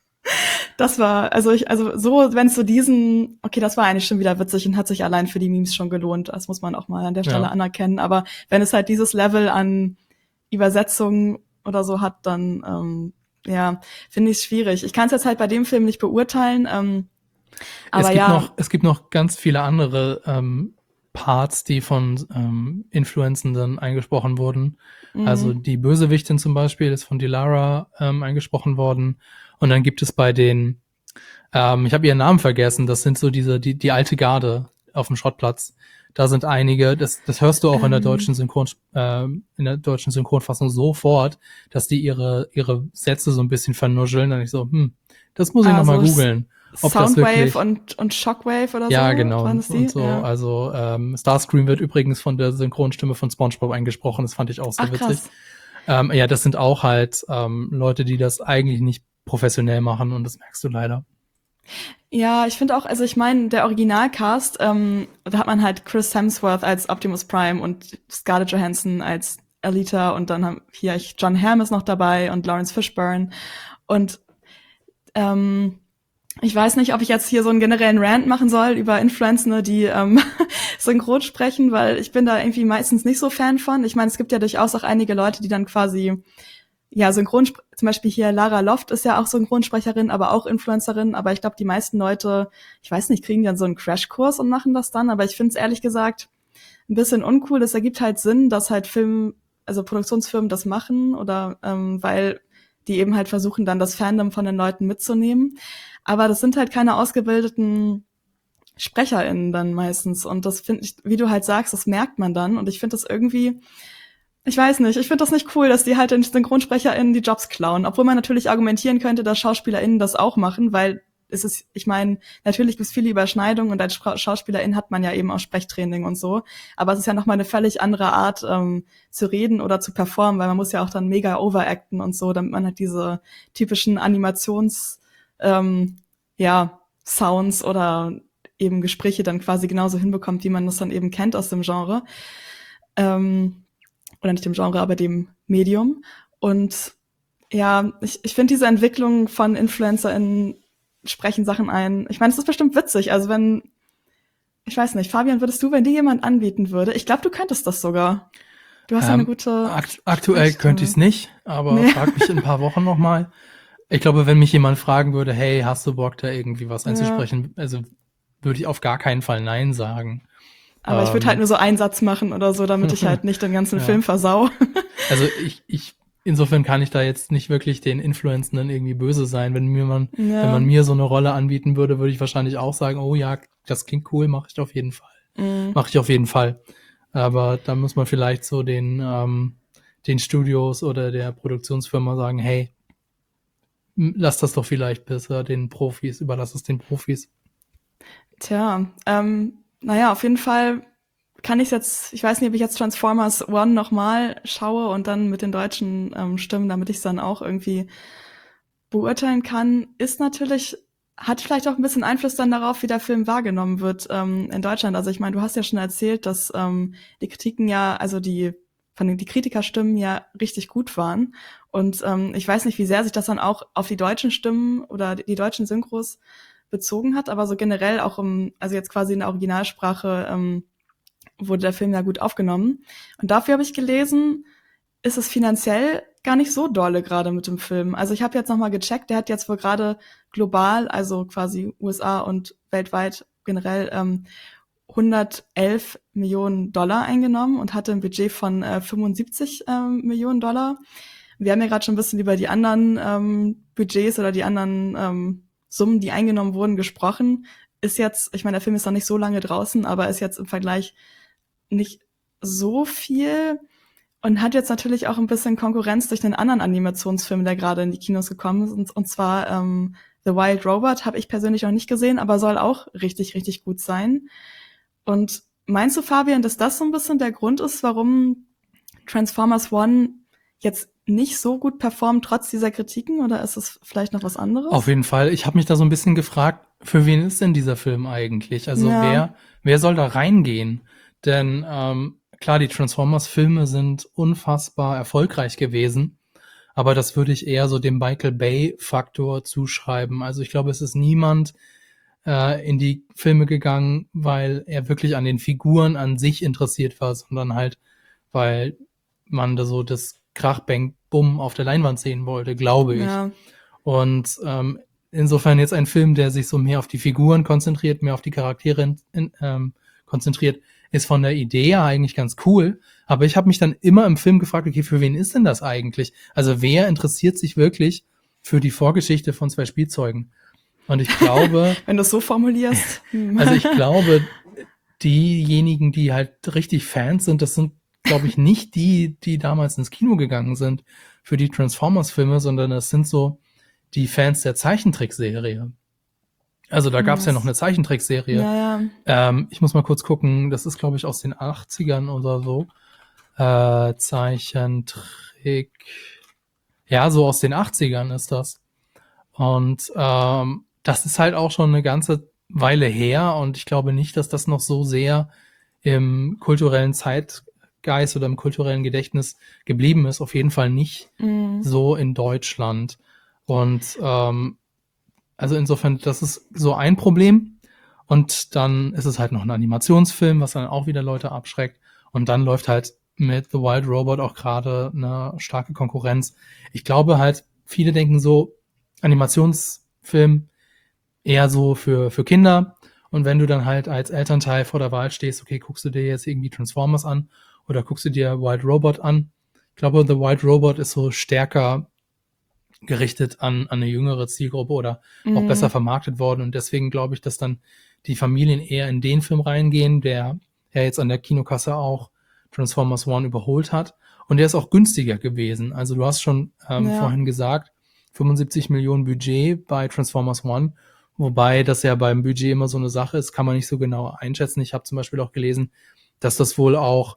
Das war, also ich, also so, wenn es so diesen, okay, das war eigentlich schon wieder witzig und hat sich allein für die Memes schon gelohnt. Das muss man auch mal an der Stelle ja. anerkennen. Aber wenn es halt dieses Level an Übersetzung oder so hat, dann, ähm, ja, finde ich es schwierig. Ich kann es jetzt halt bei dem Film nicht beurteilen. Ähm, aber es gibt ja. noch, es gibt noch ganz viele andere ähm, Parts, die von ähm, Influencenden eingesprochen wurden. Mhm. Also die Bösewichtin zum Beispiel ist von Dilara ähm, eingesprochen worden. Und dann gibt es bei den, ähm, ich habe ihren Namen vergessen, das sind so diese, die, die alte Garde auf dem Schrottplatz. Da sind einige, das, das hörst du auch ähm. in der deutschen Synchron, äh, in der deutschen Synchronfassung sofort, dass die ihre, ihre Sätze so ein bisschen vernuscheln. Und ich so, hm, das muss ich also nochmal googeln. Ob Soundwave das wirklich, und, und Shockwave oder so? Ja, genau. Waren das die? Und so, ja. also ähm, Starscream wird übrigens von der Synchronstimme von SpongeBob eingesprochen. Das fand ich auch sehr Ach, witzig. Krass. Ähm, ja, das sind auch halt ähm, Leute, die das eigentlich nicht professionell machen und das merkst du leider. Ja, ich finde auch, also ich meine, der Originalcast, ähm, da hat man halt Chris Hemsworth als Optimus Prime und Scarlett Johansson als Alita und dann haben hier John Hamm ist noch dabei und Lawrence Fishburne und ähm, ich weiß nicht, ob ich jetzt hier so einen generellen Rant machen soll über Influencer, die ähm, synchron sprechen, weil ich bin da irgendwie meistens nicht so Fan von. Ich meine, es gibt ja durchaus auch einige Leute, die dann quasi ja, Synchron, zum Beispiel hier Lara Loft ist ja auch Synchronsprecherin, aber auch Influencerin, aber ich glaube, die meisten Leute, ich weiß nicht, kriegen dann so einen Crashkurs und machen das dann, aber ich finde es ehrlich gesagt ein bisschen uncool. Das ergibt halt Sinn, dass halt Film, also Produktionsfirmen das machen oder ähm, weil die eben halt versuchen, dann das Fandom von den Leuten mitzunehmen. Aber das sind halt keine ausgebildeten SprecherInnen dann meistens und das finde ich, wie du halt sagst, das merkt man dann und ich finde das irgendwie Ich weiß nicht, ich finde das nicht cool, dass die halt den SynchronsprecherInnen die Jobs klauen, obwohl man natürlich argumentieren könnte, dass SchauspielerInnen das auch machen, weil ist es, ich meine, natürlich gibt es viele Überschneidungen und als Spra- Schauspielerin hat man ja eben auch Sprechtraining und so, aber es ist ja nochmal eine völlig andere Art ähm, zu reden oder zu performen, weil man muss ja auch dann mega overacten und so, damit man halt diese typischen Animations, ähm, ja, Sounds oder eben Gespräche dann quasi genauso hinbekommt, wie man das dann eben kennt aus dem Genre. Ähm, oder nicht dem Genre, aber dem Medium. Und ja, ich, ich finde diese Entwicklung von InfluencerInnen sprechen Sachen ein. Ich meine, es ist bestimmt witzig. Also wenn, ich weiß nicht, Fabian, würdest du, wenn dir jemand anbieten würde, ich glaube, du könntest das sogar. Du hast ja eine Ähm, gute akt aktuell könnte ich es Sprechstimme. nicht, aber Nee. frag mich in ein paar Wochen nochmal. Ich glaube, wenn mich jemand fragen würde, hey, hast du Bock, da irgendwie was Ja. einzusprechen, also würde ich auf gar keinen Fall Nein sagen. Aber ich würde halt Ähm, nur so einen Satz machen oder so, damit ich halt nicht den ganzen Film ja. versau. Also ich, ich, insofern kann ich da jetzt nicht wirklich den Influencern irgendwie böse sein. Wenn mir man, wenn Ja. man mir so eine Rolle anbieten würde, würde ich wahrscheinlich auch sagen, oh ja, das klingt cool, mache ich auf jeden Fall. Mm. Mache ich auf jeden Fall. Aber da muss man vielleicht so den, ähm, den Studios oder der Produktionsfirma sagen, hey, m- lass das doch vielleicht besser den Profis, überlass es den Profis. Tja, ähm, naja, auf jeden Fall kann ich jetzt, ich weiß nicht, ob ich jetzt Transformers One nochmal schaue und dann mit den deutschen ähm, Stimmen, damit ich es dann auch irgendwie beurteilen kann, ist natürlich, hat vielleicht auch ein bisschen Einfluss dann darauf, wie der Film wahrgenommen wird ähm, in Deutschland. Also ich meine, du hast ja schon erzählt, dass ähm, die Kritiken ja, also die von den die Kritikerstimmen ja richtig gut waren. Und ähm, ich weiß nicht, wie sehr sich das dann auch auf die deutschen Stimmen oder die, die deutschen Synchros bezogen hat, aber so generell auch im, also jetzt quasi in der Originalsprache ähm, wurde der Film ja gut aufgenommen. Und dafür habe ich gelesen, ist es finanziell gar nicht so dolle gerade mit dem Film. Also ich habe jetzt nochmal gecheckt, der hat jetzt wohl gerade global, also quasi U S A und weltweit generell, ähm, hundertelf Millionen Dollar eingenommen und hatte ein Budget von äh, fünfundsiebzig ähm, Millionen Dollar. Wir haben ja gerade schon ein bisschen über die anderen ähm, Budgets oder die anderen ähm, Summen, die eingenommen wurden, gesprochen. Ist jetzt, ich meine, der Film ist noch nicht so lange draußen, aber ist jetzt im Vergleich nicht so viel und hat jetzt natürlich auch ein bisschen Konkurrenz durch einen anderen Animationsfilm, der gerade in die Kinos gekommen ist, und, und zwar ähm, The Wild Robot, habe ich persönlich noch nicht gesehen, aber soll auch richtig, richtig gut sein. Und meinst du, Fabian, dass das so ein bisschen der Grund ist, warum Transformers One jetzt nicht so gut performt, trotz dieser Kritiken, oder ist es vielleicht noch was Auf anderes? jeden Fall. Ich habe mich da so ein bisschen gefragt, für wen ist denn dieser Film eigentlich? Also Ja, wer, wer soll da reingehen? Denn ähm, klar, die Transformers-Filme sind unfassbar erfolgreich gewesen, aber das würde ich eher so dem Michael Bay-Faktor zuschreiben. Also ich glaube, es ist niemand äh, in die Filme gegangen, weil er wirklich an den Figuren an sich interessiert war, sondern halt, weil man da so das Krach, Bang, Bumm auf der Leinwand sehen wollte, glaube ich. ja, Und ähm, insofern jetzt ein Film, der sich so mehr auf die Figuren konzentriert, mehr auf die Charaktere in, in, ähm, konzentriert, ist von der Idee ja eigentlich ganz cool. Aber ich habe mich dann immer im Film gefragt, okay, für wen ist denn das eigentlich? Also wer interessiert sich wirklich für die Vorgeschichte von zwei Spielzeugen? Und ich glaube, wenn du es so formulierst. Hm. also ich glaube, diejenigen, die halt richtig Fans sind, das sind, glaube ich, nicht die, die damals ins Kino gegangen sind für die Transformers-Filme, sondern das sind so die Fans der Zeichentrickserie. Also da gab es ja noch eine Zeichentrickserie. Ja, ja. Ähm, ich muss mal kurz gucken, das ist, glaube ich, aus den achtzigern oder so. Äh, Zeichentrick. Ja, so aus den achtzigern ist das. Und ähm, das ist halt auch schon eine ganze Weile her und ich glaube nicht, dass das noch so sehr im kulturellen Zeitgeist oder im kulturellen Gedächtnis geblieben ist. Auf jeden Fall nicht Mhm. so in Deutschland. Und ähm, also insofern, das ist so ein Problem. Und dann ist es halt noch ein Animationsfilm, was dann auch wieder Leute abschreckt. Und dann läuft halt mit The Wild Robot auch gerade eine starke Konkurrenz. Ich glaube halt, viele denken so, Animationsfilm eher so für, für Kinder. Und wenn du dann halt als Elternteil vor der Wahl stehst, okay, guckst du dir jetzt irgendwie Transformers an oder guckst du dir Wild Robot an? Ich glaube, The Wild Robot ist so stärker gerichtet an, an eine jüngere Zielgruppe oder auch besser Mhm. vermarktet worden. Und deswegen glaube ich, dass dann die Familien eher in den Film reingehen, der ja jetzt an der Kinokasse auch Transformers One überholt hat. Und der ist auch günstiger gewesen. Also du hast schon ähm, Ja. vorhin gesagt, fünfundsiebzig Millionen Budget bei Transformers One, Wobei das ja beim Budget immer so eine Sache ist, kann man nicht so genau einschätzen. Ich habe zum Beispiel auch gelesen, dass das wohl auch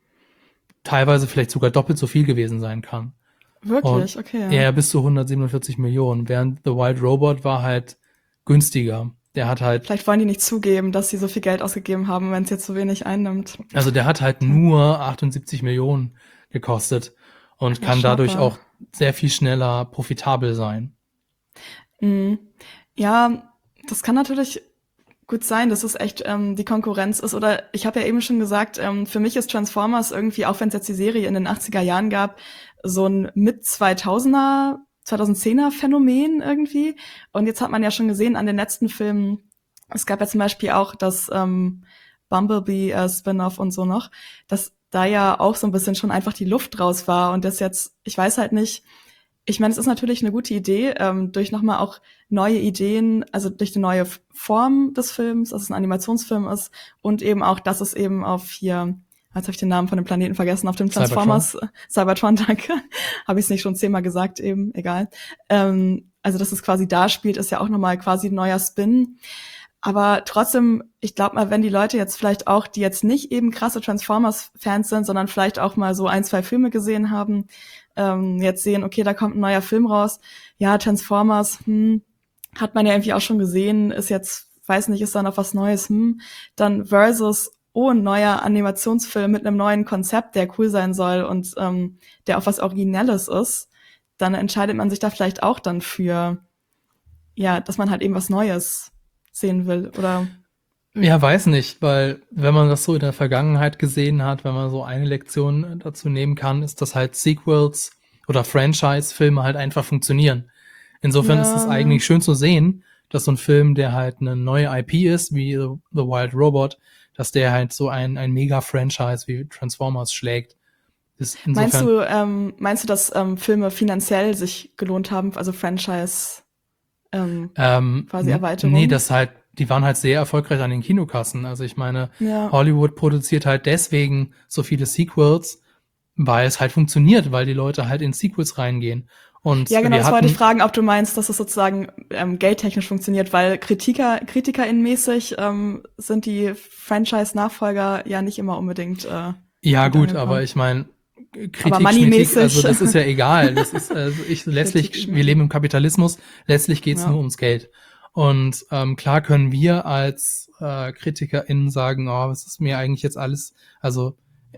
teilweise vielleicht sogar doppelt so viel gewesen sein kann. Und Wirklich? Okay. ja, bis zu hundertsiebenundvierzig Millionen, während The Wild Robot war halt günstiger. Der hat halt, Vielleicht wollen die nicht zugeben, dass sie so viel Geld ausgegeben haben, wenn es jetzt so wenig einnimmt. also der hat halt nur achtundsiebzig Millionen gekostet und kann dadurch Schnapper. auch sehr viel schneller profitabel sein. Mhm. Ja, das kann natürlich gut sein, dass es echt ähm, die Konkurrenz ist. Oder ich habe ja eben schon gesagt, ähm, für mich ist Transformers irgendwie, auch wenn es jetzt die Serie in den achtziger Jahren gab, so ein mit zweitausender, zweitausendzehner Phänomen irgendwie. Und jetzt hat man ja schon gesehen an den letzten Filmen, es gab ja zum Beispiel auch das ähm, Bumblebee äh, Spin-off und so noch, dass da ja auch so ein bisschen schon einfach die Luft raus war. Und das jetzt, ich weiß halt nicht, ich meine, es ist natürlich eine gute Idee, ähm, durch nochmal auch neue Ideen, also durch die neue F- Form des Films, dass es ein Animationsfilm ist und eben auch, dass es eben auf hier, jetzt habe ich den Namen von dem Planeten vergessen, auf dem Transformers, äh, Cybertron, danke, habe ich es nicht schon zehnmal gesagt eben, egal. Ähm, also, dass es quasi da spielt, ist ja auch nochmal quasi ein neuer Spin. Aber trotzdem, ich glaube mal, wenn die Leute jetzt vielleicht auch, die jetzt nicht eben krasse Transformers-Fans sind, sondern vielleicht auch mal so ein, zwei Filme gesehen haben, ähm, jetzt sehen, okay, da kommt ein neuer Film raus. Ja, Transformers, hm, hat man ja irgendwie auch schon gesehen, ist jetzt, weiß nicht, ist da noch was Neues, hm. Dann versus, oh, ein neuer Animationsfilm mit einem neuen Konzept, der cool sein soll und ähm, der auch was Originelles ist, dann entscheidet man sich da vielleicht auch dann für, ja, dass man halt eben was Neues sehen will, oder? Ja, weiß nicht, weil wenn man das so in der Vergangenheit gesehen hat, wenn man so eine Lektion dazu nehmen kann, ist, dass halt Sequels oder Franchise-Filme halt einfach funktionieren. Insofern ist es Ja, eigentlich schön zu sehen, dass so ein Film, der halt eine neue I P ist, wie The, The Wild Robot, dass der halt so ein, ein Mega-Franchise wie Transformers schlägt. Ist meinst insofern, du, ähm, meinst du, dass ähm, Filme finanziell sich gelohnt haben, also Franchise ähm, ähm, quasi n- nee, Erweiterung? das halt, die waren halt sehr erfolgreich an den Kinokassen. Also ich meine, Ja. Hollywood produziert halt deswegen so viele Sequels, weil es halt funktioniert, weil die Leute halt in Sequels reingehen. Und Ja, genau, wir das wollte ich hatten, fragen, ob du meinst, dass es sozusagen ähm, geldtechnisch funktioniert, weil Kritiker, KritikerInnen-mäßig ähm, sind die Franchise-Nachfolger ja nicht immer unbedingt äh, ja gut gut, aber angekommen. ich meine, Aber Kritik, Schmitik, also moneymäßig, das ist ja egal. Das ist, also ich Kritik, letztlich, wir leben Schmicki. im Kapitalismus, letztlich geht's nur Ja. ums Geld. Und ähm, klar können wir als äh, KritikerInnen sagen, oh, was ist mir eigentlich jetzt alles, also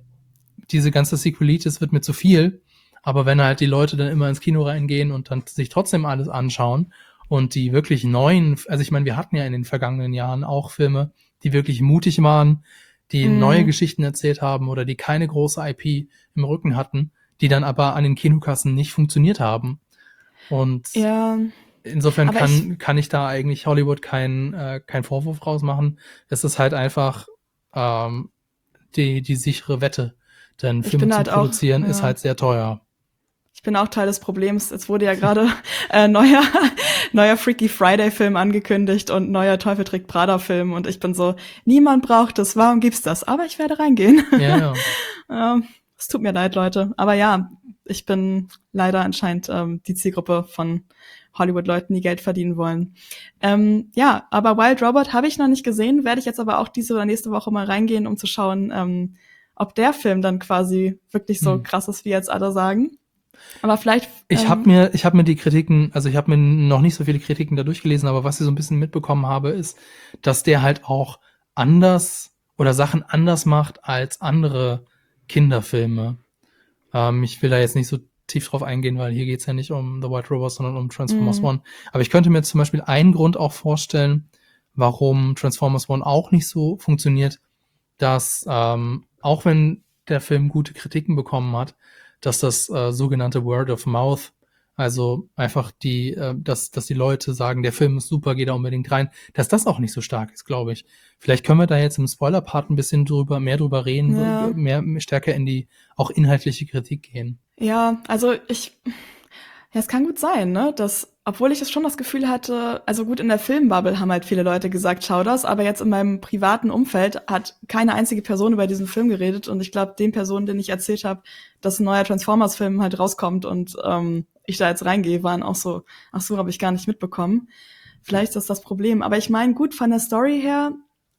diese ganze Sequelitis wird mir zu viel. Aber wenn halt die Leute dann immer ins Kino reingehen und dann sich trotzdem alles anschauen und die wirklich neuen, also ich meine, wir hatten ja in den vergangenen Jahren auch Filme, die wirklich mutig waren, die neue Mm, Geschichten erzählt haben oder die keine große I P im Rücken hatten, die dann aber an den Kinokassen nicht funktioniert haben. Und ja, insofern aber ich, kann, kann ich da eigentlich Hollywood keinen äh, keinen Vorwurf rausmachen. Es ist halt einfach ähm, die, die sichere Wette. Denn ich Filme bin zu halt auch, produzieren ist ja, halt sehr teuer. ich bin auch Teil des Problems. Es wurde ja gerade äh, neuer, neuer Freaky Friday-Film angekündigt und neuer Teufel trägt Prada-Film und ich bin so, niemand braucht es, warum gibt's das? Aber ich werde reingehen. Ja, ja. Ähm, es tut mir leid, Leute. Aber ja, ich bin leider anscheinend ähm, die Zielgruppe von Hollywood-Leuten, die Geld verdienen wollen. Ähm, ja, aber Wild Robot habe ich noch nicht gesehen, werde ich jetzt aber auch diese oder nächste Woche mal reingehen, um zu schauen, ähm, ob der Film dann quasi wirklich so Hm. krass ist, wie jetzt alle sagen. Aber vielleicht, Ich habe ähm, mir, ich habe mir die Kritiken, also ich habe mir noch nicht so viele Kritiken da durchgelesen, aber was ich so ein bisschen mitbekommen habe, ist, dass der halt auch anders oder Sachen anders macht als andere Kinderfilme. Ähm, ich will da jetzt nicht so tief drauf eingehen, weil hier geht's ja nicht um The White Robot, sondern um Transformers mh, One. Aber ich könnte mir zum Beispiel einen Grund auch vorstellen, warum Transformers One auch nicht so funktioniert, dass ähm, auch wenn der Film gute Kritiken bekommen hat, dass das äh, sogenannte Word of Mouth, also einfach die, äh, dass, dass die Leute sagen, der Film ist super, geh da unbedingt rein, dass das auch nicht so stark ist, glaube ich. Vielleicht können wir da jetzt im Spoiler-Part ein bisschen drüber, mehr drüber reden, ja, mehr stärker in die auch inhaltliche Kritik gehen. ja, also ich, ja, es kann gut sein, ne, dass, obwohl ich das schon das Gefühl hatte, also gut, in der Filmbubble haben halt viele Leute gesagt, schau das, aber jetzt in meinem privaten Umfeld hat keine einzige Person über diesen Film geredet und ich glaube, den Personen, denen ich erzählt habe, dass ein neuer Transformers-Film halt rauskommt und ähm, ich da jetzt reingehe, waren auch so, ach so, habe ich gar nicht mitbekommen. Vielleicht ist das das Problem. Aber ich meine, gut, von der Story her,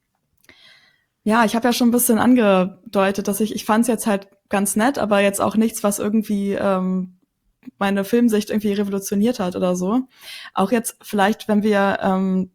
ja, ich habe ja schon ein bisschen angedeutet, dass ich, ich fand es jetzt halt ganz nett, aber jetzt auch nichts, was irgendwie ähm, meine Filmsicht irgendwie revolutioniert hat oder so. Auch jetzt vielleicht, wenn wir ähm,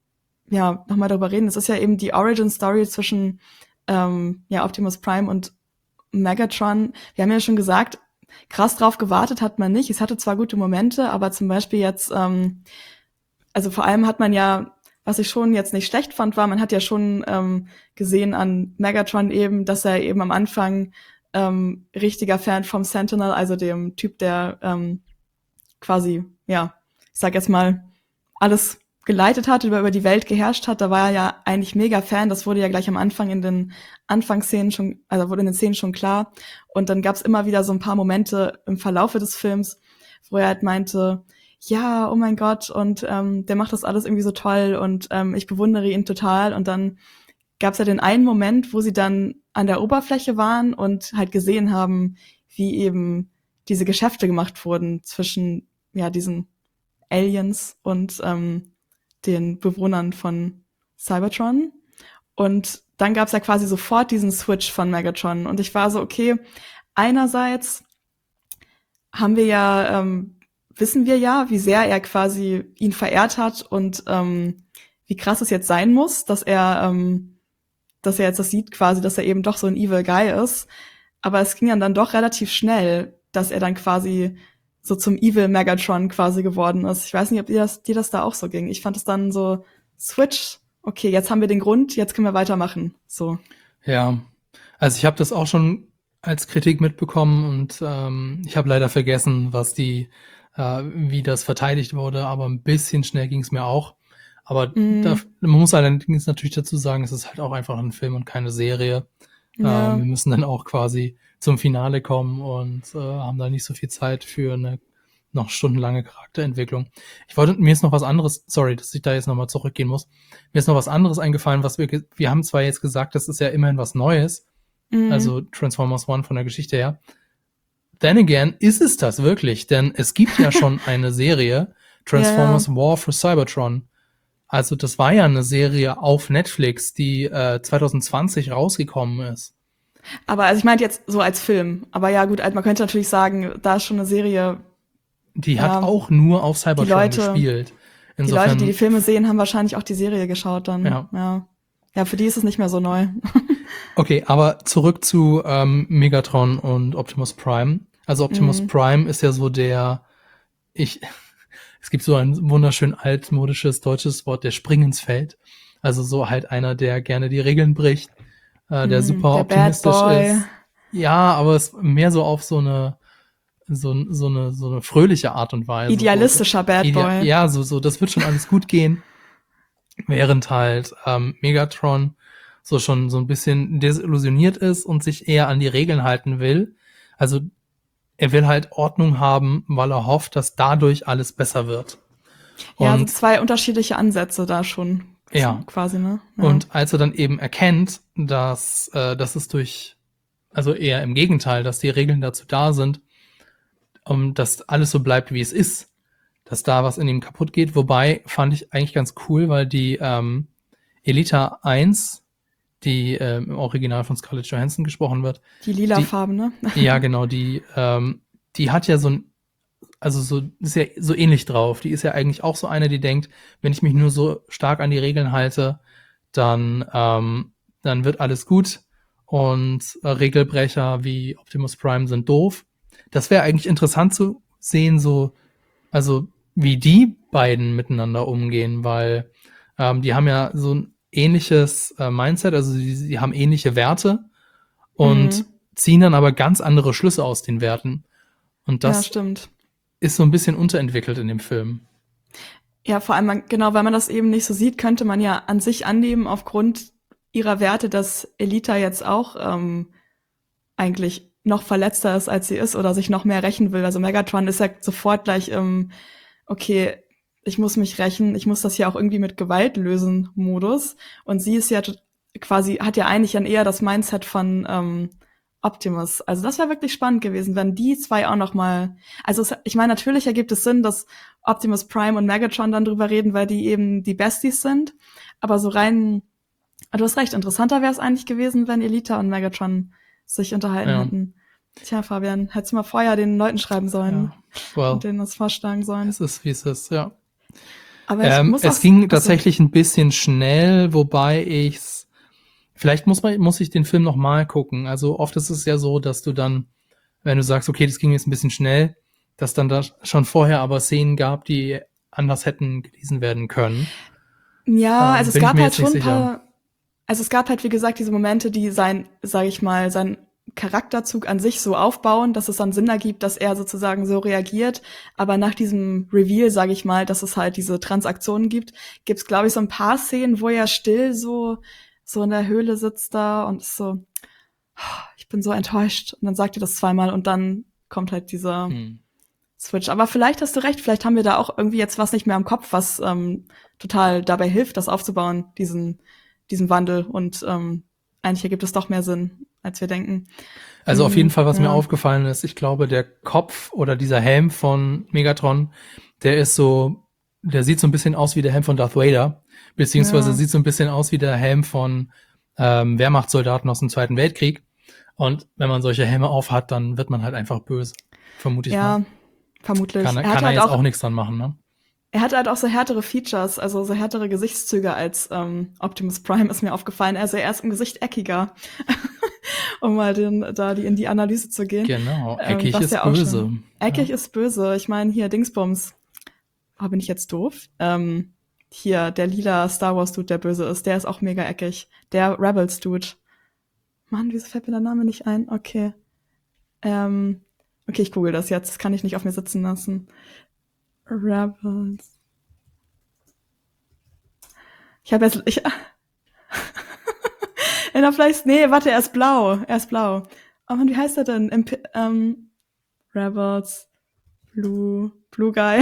ja nochmal darüber reden, es ist ja eben die Origin-Story zwischen ähm, ja Optimus Prime und Megatron. Wir haben ja schon gesagt, krass drauf gewartet hat man nicht. Es hatte zwar gute Momente, aber zum Beispiel jetzt, ähm, also vor allem hat man ja, was ich schon jetzt nicht schlecht fand, war, man hat ja schon ähm, gesehen an Megatron eben, dass er eben am Anfang ähm, richtiger Fan vom Sentinel, also dem Typ, der ähm, quasi, ja, ich sag jetzt mal, alles geleitet hat, über, über die Welt geherrscht hat, da war er ja eigentlich mega Fan. Das wurde ja gleich am Anfang in den Anfangsszenen schon, also wurde in den Szenen schon klar. Und dann gab's immer wieder so ein paar Momente im Verlaufe des Films, wo er halt meinte, ja, oh mein Gott, und ähm, der macht das alles irgendwie so toll und ähm, ich bewundere ihn total. Und dann gab's ja den einen Moment, wo sie dann an der Oberfläche waren und halt gesehen haben, wie eben diese Geschäfte gemacht wurden zwischen ja diesen Aliens und ähm, den Bewohnern von Cybertron. Und dann gab's ja quasi sofort diesen Switch von Megatron. Und ich war so, okay, einerseits haben wir ja, ähm, wissen wir ja, wie sehr er quasi ihn verehrt hat und ähm, wie krass es jetzt sein muss, dass er, ähm, dass er jetzt das sieht quasi, dass er eben doch so ein Evil Guy ist. Aber es ging dann doch relativ schnell, dass er dann quasi so zum Evil Megatron quasi geworden ist. Ich weiß nicht, ob dir das, dir das da auch so ging. Ich fand es dann so, Switch, okay, jetzt haben wir den Grund, jetzt können wir weitermachen. So. Ja, also ich habe das auch schon als Kritik mitbekommen und ähm, ich habe leider vergessen, was die, äh, wie das verteidigt wurde, aber ein bisschen schnell ging es mir auch. Aber Mhm. da, man muss allerdings natürlich dazu sagen, es ist halt auch einfach ein Film und keine Serie. Ja. Ähm, wir müssen dann auch quasi zum Finale kommen und äh, haben da nicht so viel Zeit für eine noch stundenlange Charakterentwicklung. Ich wollte, mir ist noch was anderes, sorry, dass ich da jetzt nochmal zurückgehen muss. Mir ist noch was anderes eingefallen, was wir, ge- wir haben zwar jetzt gesagt, das ist ja immerhin was Neues, Mhm. also Transformers One von der Geschichte her. Then again, ist es das wirklich? Denn es gibt ja schon eine Serie, Transformers War for Cybertron. Also das war ja eine Serie auf Netflix, die äh, zwanzig zwanzig rausgekommen ist. Aber also ich meinte jetzt so als Film. Aber ja gut, also man könnte natürlich sagen, da ist schon eine Serie, Die Ja. hat auch nur auf Cybertron Die Leute- gespielt. die Insofern, Leute, die die Filme sehen, haben wahrscheinlich auch die Serie geschaut dann. Ja. Ja, ja für die ist es nicht mehr so neu. okay, aber zurück zu ähm, Megatron und Optimus Prime. Also Optimus Mhm. Prime ist ja so der, ich, es gibt so ein wunderschön altmodisches deutsches Wort, der Spring ins Feld. Also so halt einer, der gerne die Regeln bricht, äh, der Mhm, super der Bad optimistisch Boy. ist. Ja, aber es mehr so auf so eine so, so eine so eine fröhliche Art und Weise. Idealistischer Bad Idea- Boy. Ja, so so das wird schon alles gut gehen. Während halt ähm, Megatron so schon so ein bisschen desillusioniert ist und sich eher an die Regeln halten will. Also er will halt Ordnung haben, weil er hofft, dass dadurch alles besser wird. Ja, also Und zwei unterschiedliche Ansätze da schon. Ja. Quasi, ne? Ja. Und als er dann eben erkennt, dass, äh, dass es durch, also eher im Gegenteil, dass die Regeln dazu da sind, um dass alles so bleibt, wie es ist, dass da was in ihm kaputt geht. Wobei fand ich eigentlich ganz cool, weil die ähm, Elita eins, die ähm, im Original von Scarlett Johansson gesprochen wird, Die lila die- Farben, ne? ja genau, die, ähm, die hat ja so ein, also so, ist ja so ähnlich drauf. Die ist ja eigentlich auch so eine, die denkt, wenn ich mich nur so stark an die Regeln halte, dann, ähm, dann wird alles gut und äh, Regelbrecher wie Optimus Prime sind doof. Das wäre eigentlich interessant zu sehen, so, also wie die beiden miteinander umgehen, weil ähm, die haben ja so ein ähnliches äh, Mindset, also sie, sie haben ähnliche Werte und Mhm. ziehen dann aber ganz andere Schlüsse aus den Werten. Und Ja, das stimmt. ist so ein bisschen unterentwickelt in dem Film. Ja, vor allem, man, genau, weil man das eben nicht so sieht, könnte man ja an sich annehmen, aufgrund ihrer Werte, dass Elita jetzt auch ähm, eigentlich noch verletzter ist, als sie ist oder sich noch mehr rächen will. Also Megatron ist ja sofort gleich im, okay, ich muss mich rächen, ich muss das hier auch irgendwie mit Gewalt lösen Modus. Und sie ist ja tot- quasi, hat ja eigentlich dann eher das Mindset von ähm, Optimus. Also das wäre wirklich spannend gewesen, wenn die zwei auch noch mal. Also es, ich meine, natürlich ergibt es Sinn, dass Optimus Prime und Megatron dann drüber reden, weil die eben die Besties sind. Aber so rein, du hast recht, interessanter wäre es eigentlich gewesen, wenn Elita und Megatron sich unterhalten Ja. hätten. Tja, Fabian, hättest du mal vorher den Leuten schreiben sollen Ja. Well, und denen das vorschlagen sollen. es ist, wie es ist, ja. Aber ich Ähm, muss es auch, ging achso. tatsächlich ein bisschen schnell, wobei ich's vielleicht muss man muss ich den Film noch mal gucken. Also oft ist es ja so, dass du dann, wenn du sagst, okay, das ging jetzt ein bisschen schnell, dass dann da schon vorher aber Szenen gab, die anders hätten gelesen werden können. Ja, Ähm, also es bin ich gab mir halt jetzt nicht schon ein sicher. paar, also es gab halt, wie gesagt, diese Momente, die sein, sag ich mal, sein Charakterzug an sich so aufbauen, dass es dann Sinn ergibt, dass er sozusagen so reagiert. Aber nach diesem Reveal, sage ich mal, dass es halt diese Transaktionen gibt, gibt's, glaube ich, so ein paar Szenen, wo er still so so in der Höhle sitzt da und ist so, ich bin so enttäuscht. Und dann sagt er das zweimal und dann kommt halt dieser Hm. Switch. Aber vielleicht hast du recht, vielleicht haben wir da auch irgendwie jetzt was nicht mehr im Kopf, was ähm, total dabei hilft, das aufzubauen, diesen diesen Wandel. Und ähm, eigentlich ergibt es doch mehr Sinn, als wir denken. Also auf jeden Mm, Fall, was mir ja. aufgefallen ist, ich glaube, der Kopf oder dieser Helm von Megatron, der ist so, der sieht so ein bisschen aus wie der Helm von Darth Vader, beziehungsweise Ja. sieht so ein bisschen aus wie der Helm von ähm, Wehrmachtssoldaten aus dem Zweiten Weltkrieg. Und wenn man solche Helme aufhat, dann wird man halt einfach böse, vermute ich Ja, mal. vermutlich. Kann, er kann hat er halt jetzt auch, auch nichts dran machen, ne? er hat halt auch so härtere Features, also so härtere Gesichtszüge als ähm, Optimus Prime ist mir aufgefallen. Also er ist im Gesicht eckiger, um mal den, da die, in die Analyse zu gehen. Genau, Ähm, eckig was ist ja auch böse. schon. Eckig Ja. ist böse. Ich meine, hier Dingsbums. Oh, bin ich jetzt doof? Ähm, hier, der lila Star Wars Dude, der böse ist, der ist auch mega eckig. Der Rebels Dude. Mann, wieso fällt mir der Name nicht ein? Okay. Ähm, okay, ich google das jetzt. Das kann ich nicht auf mir sitzen lassen. Rebels. Ich habe jetzt, ich, in der vielleicht, nee, warte, er ist blau. Er ist blau. Oh Mann, wie heißt er denn? Imp ähm, Rebels. Blue, Blue Guy.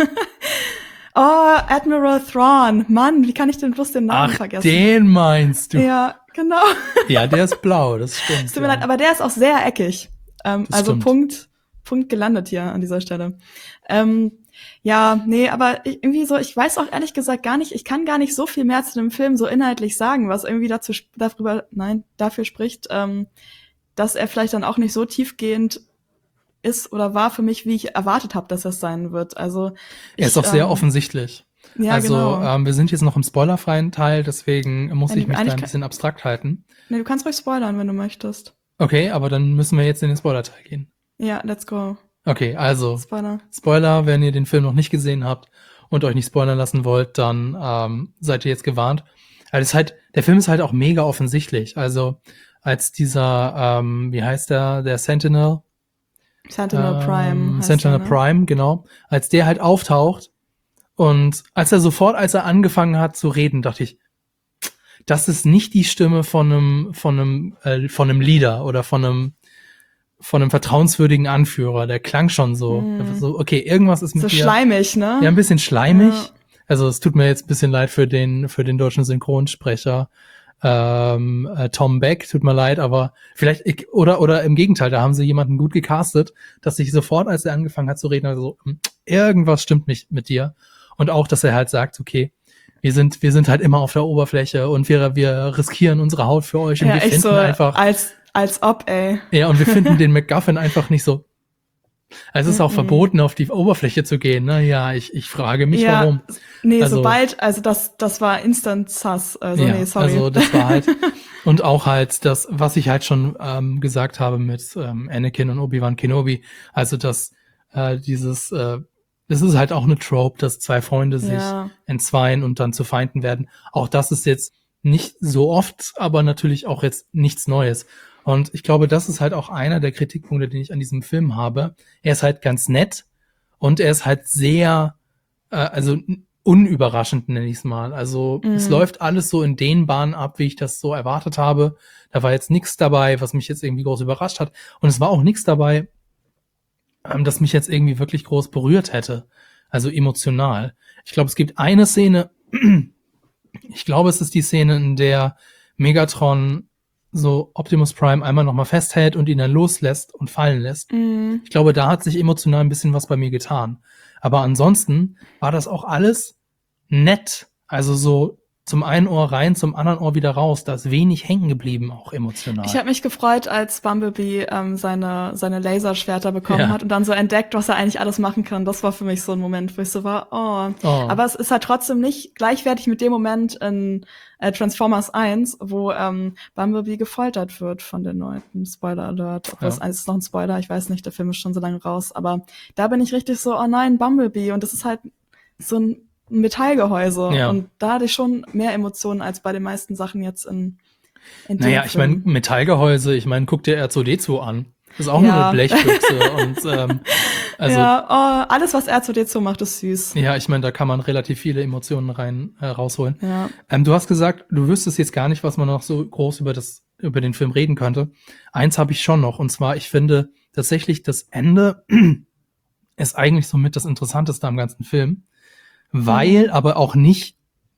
Oh, Admiral Thrawn. Mann, wie kann ich denn bloß den Namen Ach, vergessen? den meinst du? Ja, genau. Ja, der ist blau, das stimmt. Es tut mir ja. leid, aber der ist auch sehr eckig. Ähm, Das also stimmt. Punkt, Punkt gelandet hier an dieser Stelle. Ähm, ja, nee, aber ich, irgendwie so, ich weiß auch ehrlich gesagt gar nicht, ich kann gar nicht so viel mehr zu dem Film so inhaltlich sagen, was irgendwie dazu darüber, nein, dafür spricht, ähm, dass er vielleicht dann auch nicht so tiefgehend ist oder war für mich, wie ich erwartet habe, dass es sein wird. Also Er ist ich, auch sehr ähm, offensichtlich. Ja, also genau. ähm, wir sind jetzt noch im spoilerfreien Teil, deswegen muss Eigentlich- ich mich da ein eigentlich bisschen abstrakt halten. Nee, du kannst ruhig spoilern, wenn du möchtest. Okay, aber dann müssen wir jetzt in den Spoiler-Teil gehen. Ja, let's go. Okay, also Spoiler. Spoiler, wenn ihr den Film noch nicht gesehen habt und euch nicht spoilern lassen wollt, dann ähm, seid ihr jetzt gewarnt. Also es ist halt, der Film ist halt auch mega offensichtlich. Also als dieser, ähm, wie heißt der, der Sentinel? Sentinel Ähm, Prime. heißt Sentinel der, ne? Prime, genau. Als der halt auftaucht und als er sofort, als er angefangen hat zu reden, dachte ich, das ist nicht die Stimme von einem, von einem, äh, von einem Leader oder von einem, von einem vertrauenswürdigen Anführer. Der klang schon so, Mm. so okay, irgendwas ist mit So dir. schleimig, ne? Ja, ein bisschen schleimig. Ja. Also es tut mir jetzt ein bisschen leid für den, für den deutschen Synchronsprecher. Ähm, äh, Tom Beck, tut mir leid, aber vielleicht, ich, oder, oder im Gegenteil, da haben sie jemanden gut gecastet, dass sich sofort, als er angefangen hat zu reden, also so, irgendwas stimmt nicht mit dir. Und auch, dass er halt sagt, okay, wir sind, wir sind halt immer auf der Oberfläche und wir, wir riskieren unsere Haut für euch und Ja, wir echt finden so, einfach, als, als ob, ey. ja, und wir finden den MacGuffin einfach nicht so. Also es ist auch Mhm. verboten, auf die Oberfläche zu gehen, ne? Ja, ich, ich frage mich, Ja, warum. Nee, Also- sobald, also das, das war Instant Sus. Also, ja, nee, sorry. also das war halt, und auch halt das, was ich halt schon ähm, gesagt habe mit ähm, Anakin und Obi-Wan Kenobi, also dass äh, dieses, äh, das ist halt auch eine Trope, dass zwei Freunde sich Ja. entzweien und dann zu Feinden werden. Auch das ist jetzt nicht so oft, aber natürlich auch jetzt nichts Neues. Und ich glaube, das ist halt auch einer der Kritikpunkte, den ich an diesem Film habe. Er ist halt ganz nett und er ist halt sehr, äh, also unüberraschend, nenne ich es mal. Also Mhm. es läuft alles so in den Bahnen ab, wie ich das so erwartet habe. Da war jetzt nichts dabei, was mich jetzt irgendwie groß überrascht hat. Und es war auch nichts dabei, ähm, das mich jetzt irgendwie wirklich groß berührt hätte. Also emotional. Ich glaube, es gibt eine Szene, ich glaube, es ist die Szene, in der Megatron so Optimus Prime einmal nochmal festhält und ihn dann loslässt und fallen lässt. Mhm. Ich glaube, da hat sich emotional ein bisschen was bei mir getan. Aber ansonsten war das auch alles nett. Also so zum einen Ohr rein, zum anderen Ohr wieder raus. Da ist wenig hängen geblieben, auch emotional. Ich habe mich gefreut, als Bumblebee ähm, seine seine Laserschwerter bekommen Ja. hat und dann so entdeckt, was er eigentlich alles machen kann. Das war für mich so ein Moment, wo ich so war, oh. Oh. Aber es ist halt trotzdem nicht gleichwertig mit dem Moment in äh, Transformers eins, wo ähm, Bumblebee gefoltert wird von den Leuten. Spoiler Alert. Obwohl Ja. es es ist noch ein Spoiler, ich weiß nicht, der Film ist schon so lange raus. Aber da bin ich richtig so, oh nein, Bumblebee. Und das ist halt so ein Metallgehäuse. Ja. Und da hatte ich schon mehr Emotionen als bei den meisten Sachen jetzt in, in dem Naja, ich meine, Film. Metallgehäuse, ich meine, guck dir R zwei D zwei an. Das ist auch Ja. nur eine Blechbüchse. und ähm, also ja, ja, oh, alles, was R zwei D zwei macht, ist süß. ich meine, da kann man relativ viele Emotionen rein äh, rausholen. Ja. Ähm, du hast gesagt, du wüsstest jetzt gar nicht, was man noch so groß über das über den Film reden könnte. Eins habe ich schon noch, und zwar, ich finde tatsächlich, das Ende ist eigentlich somit das Interessanteste am ganzen Film, weil aber auch nicht,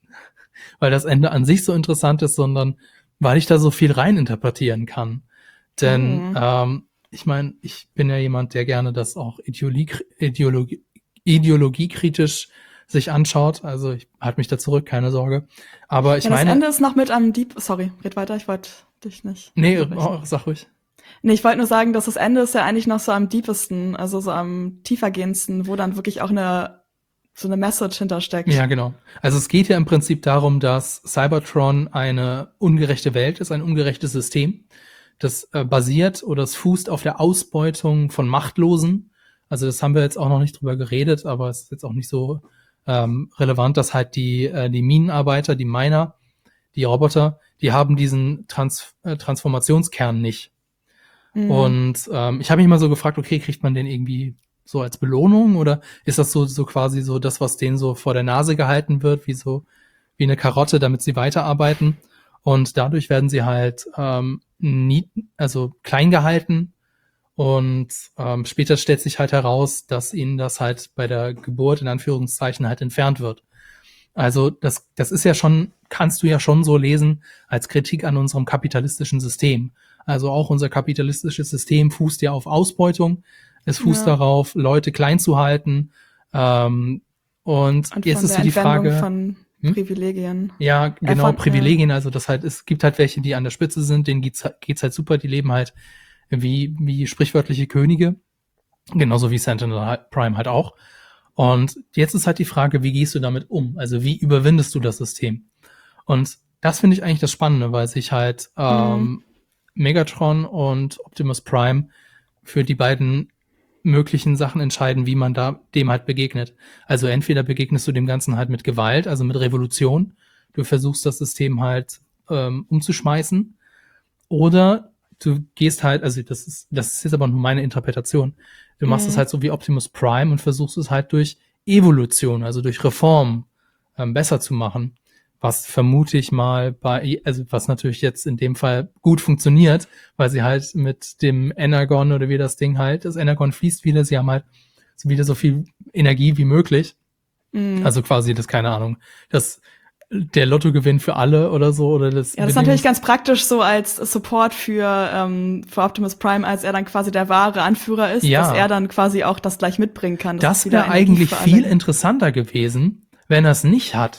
weil das Ende an sich so interessant ist, sondern weil ich da so viel reininterpretieren kann. Denn Mhm. ähm, ich meine, ich bin ja jemand, der gerne das auch Ideologie, Ideologie, ideologiekritisch sich anschaut. Also ich halte mich da zurück, keine Sorge. Aber ich Ja, das meine, Ende ist noch mit am Deep. Sorry, red weiter, ich wollte dich nicht. nee, unterbrechen. oh, sag ruhig. Nee, ich wollte nur sagen, dass das Ende ist ja eigentlich noch so am deepesten, also so am tiefergehendsten, wo dann wirklich auch eine so eine Message hintersteckt. Ja, genau. Also es geht ja im Prinzip darum, dass Cybertron eine ungerechte Welt ist, ein ungerechtes System, das äh, basiert oder es fußt auf der Ausbeutung von Machtlosen. Also das haben wir jetzt auch noch nicht drüber geredet, aber es ist jetzt auch nicht so ähm, relevant, dass halt die äh, die Minenarbeiter, die Miner, die Roboter, die haben diesen Trans äh, Transformationskern nicht. Mhm. Und ähm, ich habe mich mal so gefragt, okay, kriegt man den irgendwie so als Belohnung oder ist das so so quasi so das, was denen so vor der Nase gehalten wird, wie so wie eine Karotte, damit sie weiterarbeiten? Und dadurch werden sie halt ähm, nie, also klein gehalten. Und ähm, später stellt sich halt heraus, dass ihnen das halt bei der Geburt in Anführungszeichen halt entfernt wird. Also das, das ist ja schon, kannst du ja schon so lesen als Kritik an unserem kapitalistischen System. Also auch unser kapitalistisches System fußt ja auf Ausbeutung. Es fußt Ja. darauf, Leute klein zu halten. Ähm, und, Und jetzt von ist der so die Entwendung Frage, von Hm? Privilegien. ja, genau, von- Privilegien. Also das halt, es gibt halt welche, die an der Spitze sind, denen geht's, geht's halt super, die leben halt wie, wie sprichwörtliche Könige. Genauso wie Sentinel Prime halt auch. Und jetzt ist halt die Frage, wie gehst du damit um? Also wie überwindest du das System? Und das finde ich eigentlich das Spannende, weil sich halt ähm, Megatron und Optimus Prime für die beiden möglichen Sachen entscheiden, wie man da dem halt begegnet. Also entweder begegnest du dem Ganzen halt mit Gewalt, also mit Revolution. Du versuchst das System halt ähm, umzuschmeißen. Oder du gehst halt, also das ist, das ist jetzt aber nur meine Interpretation. Du machst Mhm. es halt so wie Optimus Prime und versuchst es halt durch Evolution, also durch Reform ähm, besser zu machen. Was vermute ich mal bei, also was natürlich jetzt in dem Fall gut funktioniert, weil sie halt mit dem Energon oder wie das Ding halt, das Energon fließt wieder, sie haben halt so wieder so viel Energie wie möglich. Mhm. Also quasi das, keine Ahnung, das der Lottogewinn für alle oder so oder das. Ja, das ist natürlich ganz praktisch so als Support für, ähm, für Optimus Prime, als er dann quasi der wahre Anführer ist, Ja. dass er dann quasi auch das gleich mitbringen kann. Das ist wieder wäre Energie eigentlich für viel alle. interessanter gewesen, wenn er es nicht hat.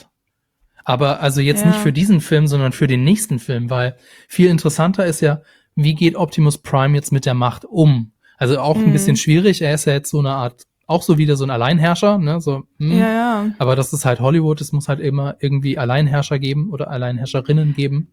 Aber also jetzt Ja. nicht für diesen Film, sondern für den nächsten Film, weil viel interessanter ist ja, wie geht Optimus Prime jetzt mit der Macht um? Also auch ein Mhm. bisschen schwierig. Er ist ja jetzt so eine Art, auch so wieder so ein Alleinherrscher, ne? So, hm. Ja, ja. Aber das ist halt Hollywood. Es muss halt immer irgendwie Alleinherrscher geben oder Alleinherrscherinnen geben.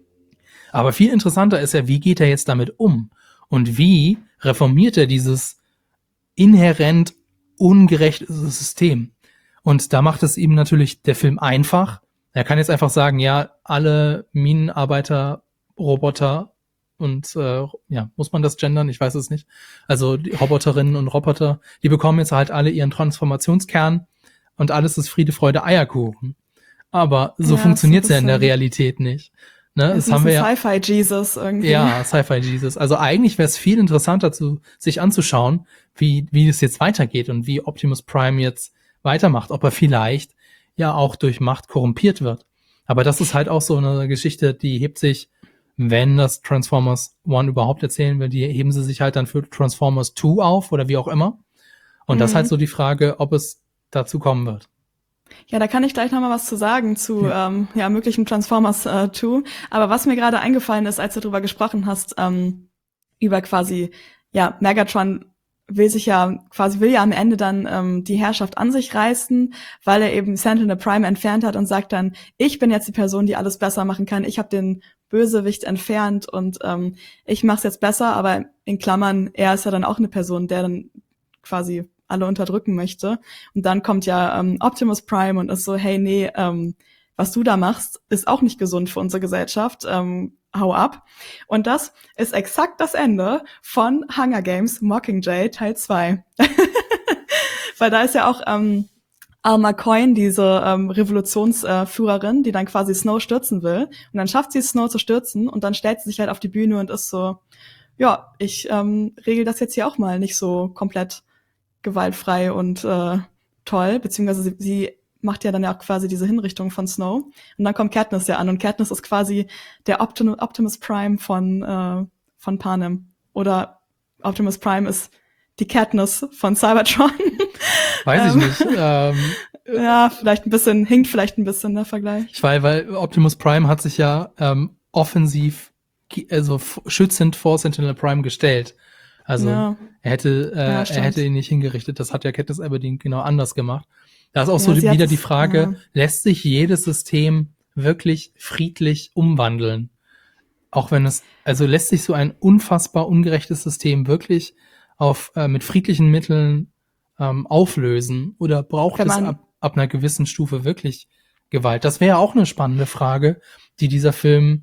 Aber viel interessanter ist ja, wie geht er jetzt damit um? Und wie reformiert er dieses inhärent ungerechte System? Und da macht es ihm natürlich der Film einfach. Er kann jetzt einfach sagen, ja, alle Minenarbeiter, Roboter und äh, ja, muss man das gendern? Ich weiß es nicht. Also die Roboterinnen und Roboter, die bekommen jetzt halt alle ihren Transformationskern und alles ist Friede, Freude, Eierkuchen. Aber so Ja, funktioniert's so ein ja in der bisschen. Realität nicht. Ne? Das Das ist haben wir ein ja. Sci-Fi-Jesus irgendwie. Ja, Sci-Fi Jesus. Also eigentlich wäre es viel interessanter, zu, sich anzuschauen, wie, wie es jetzt weitergeht und wie Optimus Prime jetzt weitermacht, ob er vielleicht ja auch durch Macht korrumpiert wird. Aber das ist halt auch so eine Geschichte, die hebt sich wenn das Transformers One überhaupt erzählen will, die heben sie sich halt dann für Transformers Two auf oder wie auch immer. Und mhm. das ist halt so die Frage, ob es dazu kommen wird. Ja, da kann ich gleich noch mal was zu sagen zu ja, ähm, ja möglichen Transformers äh, Two. Aber was mir gerade eingefallen ist, als du darüber gesprochen hast, ähm, über quasi, ja, Megatron will sich ja, quasi will ja am Ende dann ähm, die Herrschaft an sich reißen, weil er eben Sentinel Prime entfernt hat und sagt dann, ich bin jetzt die Person, die alles besser machen kann. Ich habe den Bösewicht entfernt und ähm, ich mach's jetzt besser, aber in Klammern, er ist ja dann auch eine Person, der dann quasi alle unterdrücken möchte. Und dann kommt ja ähm, Optimus Prime und ist so, hey, nee, ähm, was du da machst, ist auch nicht gesund für unsere Gesellschaft. Ähm, hau ab. Und das ist exakt das Ende von Hunger Games Mockingjay Teil zwei. Weil da ist ja auch ähm, Alma Coin, diese ähm, Revolutionsführerin, äh, die dann quasi Snow stürzen will. Und dann schafft sie es, Snow zu stürzen und dann stellt sie sich halt auf die Bühne und ist so, ja, ich ähm, regel das jetzt hier auch mal nicht so komplett gewaltfrei und äh, toll, beziehungsweise sie, sie macht ja dann ja auch quasi diese Hinrichtung von Snow. Und dann kommt Katniss ja an und Katniss ist quasi der Optim- Optimus Prime von äh, von Panem. Oder Optimus Prime ist die Katniss von Cybertron. Weiß ich nicht. ähm, ja, vielleicht ein bisschen, hinkt vielleicht ein bisschen der Vergleich. Ich weiß, weil Optimus Prime hat sich ja ähm, offensiv, also f- schützend vor Sentinel Prime gestellt. Also ja. er hätte äh, ja, er hätte ihn nicht hingerichtet. Das hat ja Katniss Everdeen genau anders gemacht. Da ist auch ja, so wieder die Frage, ja. lässt sich jedes System wirklich friedlich umwandeln? Auch wenn es, also lässt sich so ein unfassbar ungerechtes System wirklich auf äh, mit friedlichen Mitteln ähm, auflösen? Oder braucht es ab, ab einer gewissen Stufe wirklich Gewalt? Das wäre auch eine spannende Frage, die dieser Film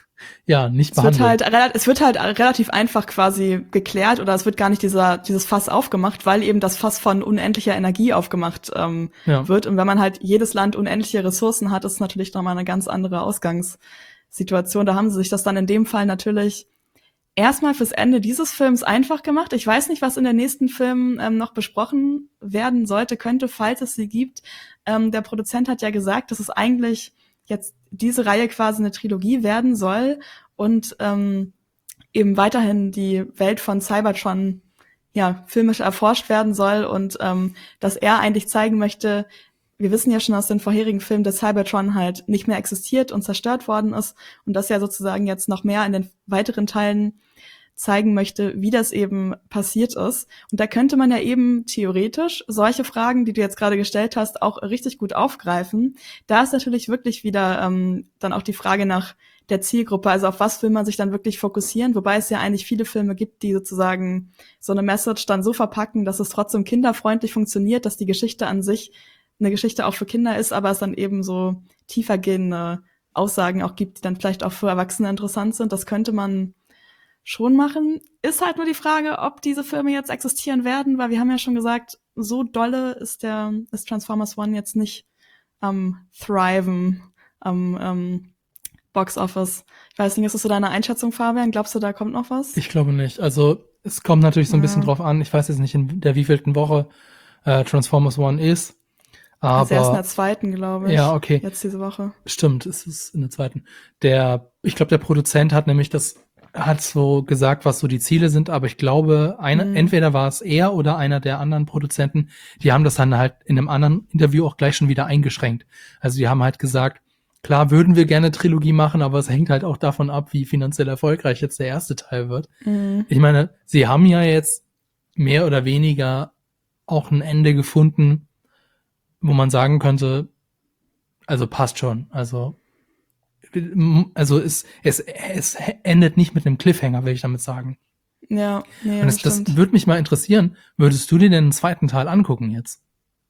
ja nicht behandelt. Es wird halt, es wird halt relativ einfach quasi geklärt oder es wird gar nicht dieser dieses Fass aufgemacht, weil eben das Fass von unendlicher Energie aufgemacht ähm, ja. wird. Und wenn man halt jedes Land unendliche Ressourcen hat, ist es natürlich nochmal eine ganz andere Ausgangssituation. Da haben sie sich das dann in dem Fall natürlich erstmal fürs Ende dieses Films einfach gemacht. Ich weiß nicht, was in den nächsten Filmen ähm, noch besprochen werden sollte, könnte, falls es sie gibt. Ähm, der Produzent hat ja gesagt, dass es eigentlich jetzt diese Reihe quasi eine Trilogie werden soll und ähm, eben weiterhin die Welt von Cybertron ja filmisch erforscht werden soll und ähm, dass er eigentlich zeigen möchte, wir wissen ja schon aus den vorherigen Filmen, dass Cybertron halt nicht mehr existiert und zerstört worden ist und dass er sozusagen jetzt noch mehr in den weiteren Teilen zeigen möchte, wie das eben passiert ist. Und da könnte man ja eben theoretisch solche Fragen, die du jetzt gerade gestellt hast, auch richtig gut aufgreifen. Da ist natürlich wirklich wieder ähm, dann auch die Frage nach der Zielgruppe, also auf was will man sich dann wirklich fokussieren, wobei es ja eigentlich viele Filme gibt, die sozusagen so eine Message dann so verpacken, dass es trotzdem kinderfreundlich funktioniert, dass die Geschichte an sich eine Geschichte auch für Kinder ist, aber es dann eben so tiefergehende Aussagen auch gibt, die dann vielleicht auch für Erwachsene interessant sind. Das könnte man schon machen. Ist halt nur die Frage, ob diese Filme jetzt existieren werden, weil wir haben ja schon gesagt, so dolle ist der ist Transformers One jetzt nicht am Thriven, am ähm, Box Office. Ich weiß nicht, ist das so deine Einschätzung, Fabian? Glaubst du, da kommt noch was? Ich glaube nicht. Also es kommt natürlich so ein ja. bisschen drauf an. Ich weiß jetzt nicht, in der wievielten Woche äh, Transformers One ist. Aber also erst in der zweiten, glaube ich. Ja, okay. Jetzt diese Woche. Stimmt, es ist in der zweiten. Der, ich glaube, der Produzent hat nämlich das hat so gesagt, was so die Ziele sind, aber ich glaube, eine, mhm. entweder war es er oder einer der anderen Produzenten, die haben das dann halt in einem anderen Interview auch gleich schon wieder eingeschränkt. Also die haben halt gesagt, klar würden wir gerne Trilogie machen, aber es hängt halt auch davon ab, wie finanziell erfolgreich jetzt der erste Teil wird. Mhm. Ich meine, sie haben ja jetzt mehr oder weniger auch ein Ende gefunden, wo man sagen könnte, also passt schon, also Also es, es, es endet nicht mit einem Cliffhanger, will ich damit sagen. Ja, nee, Und es, das, das würde mich mal interessieren. Würdest du dir den zweiten Teil angucken jetzt?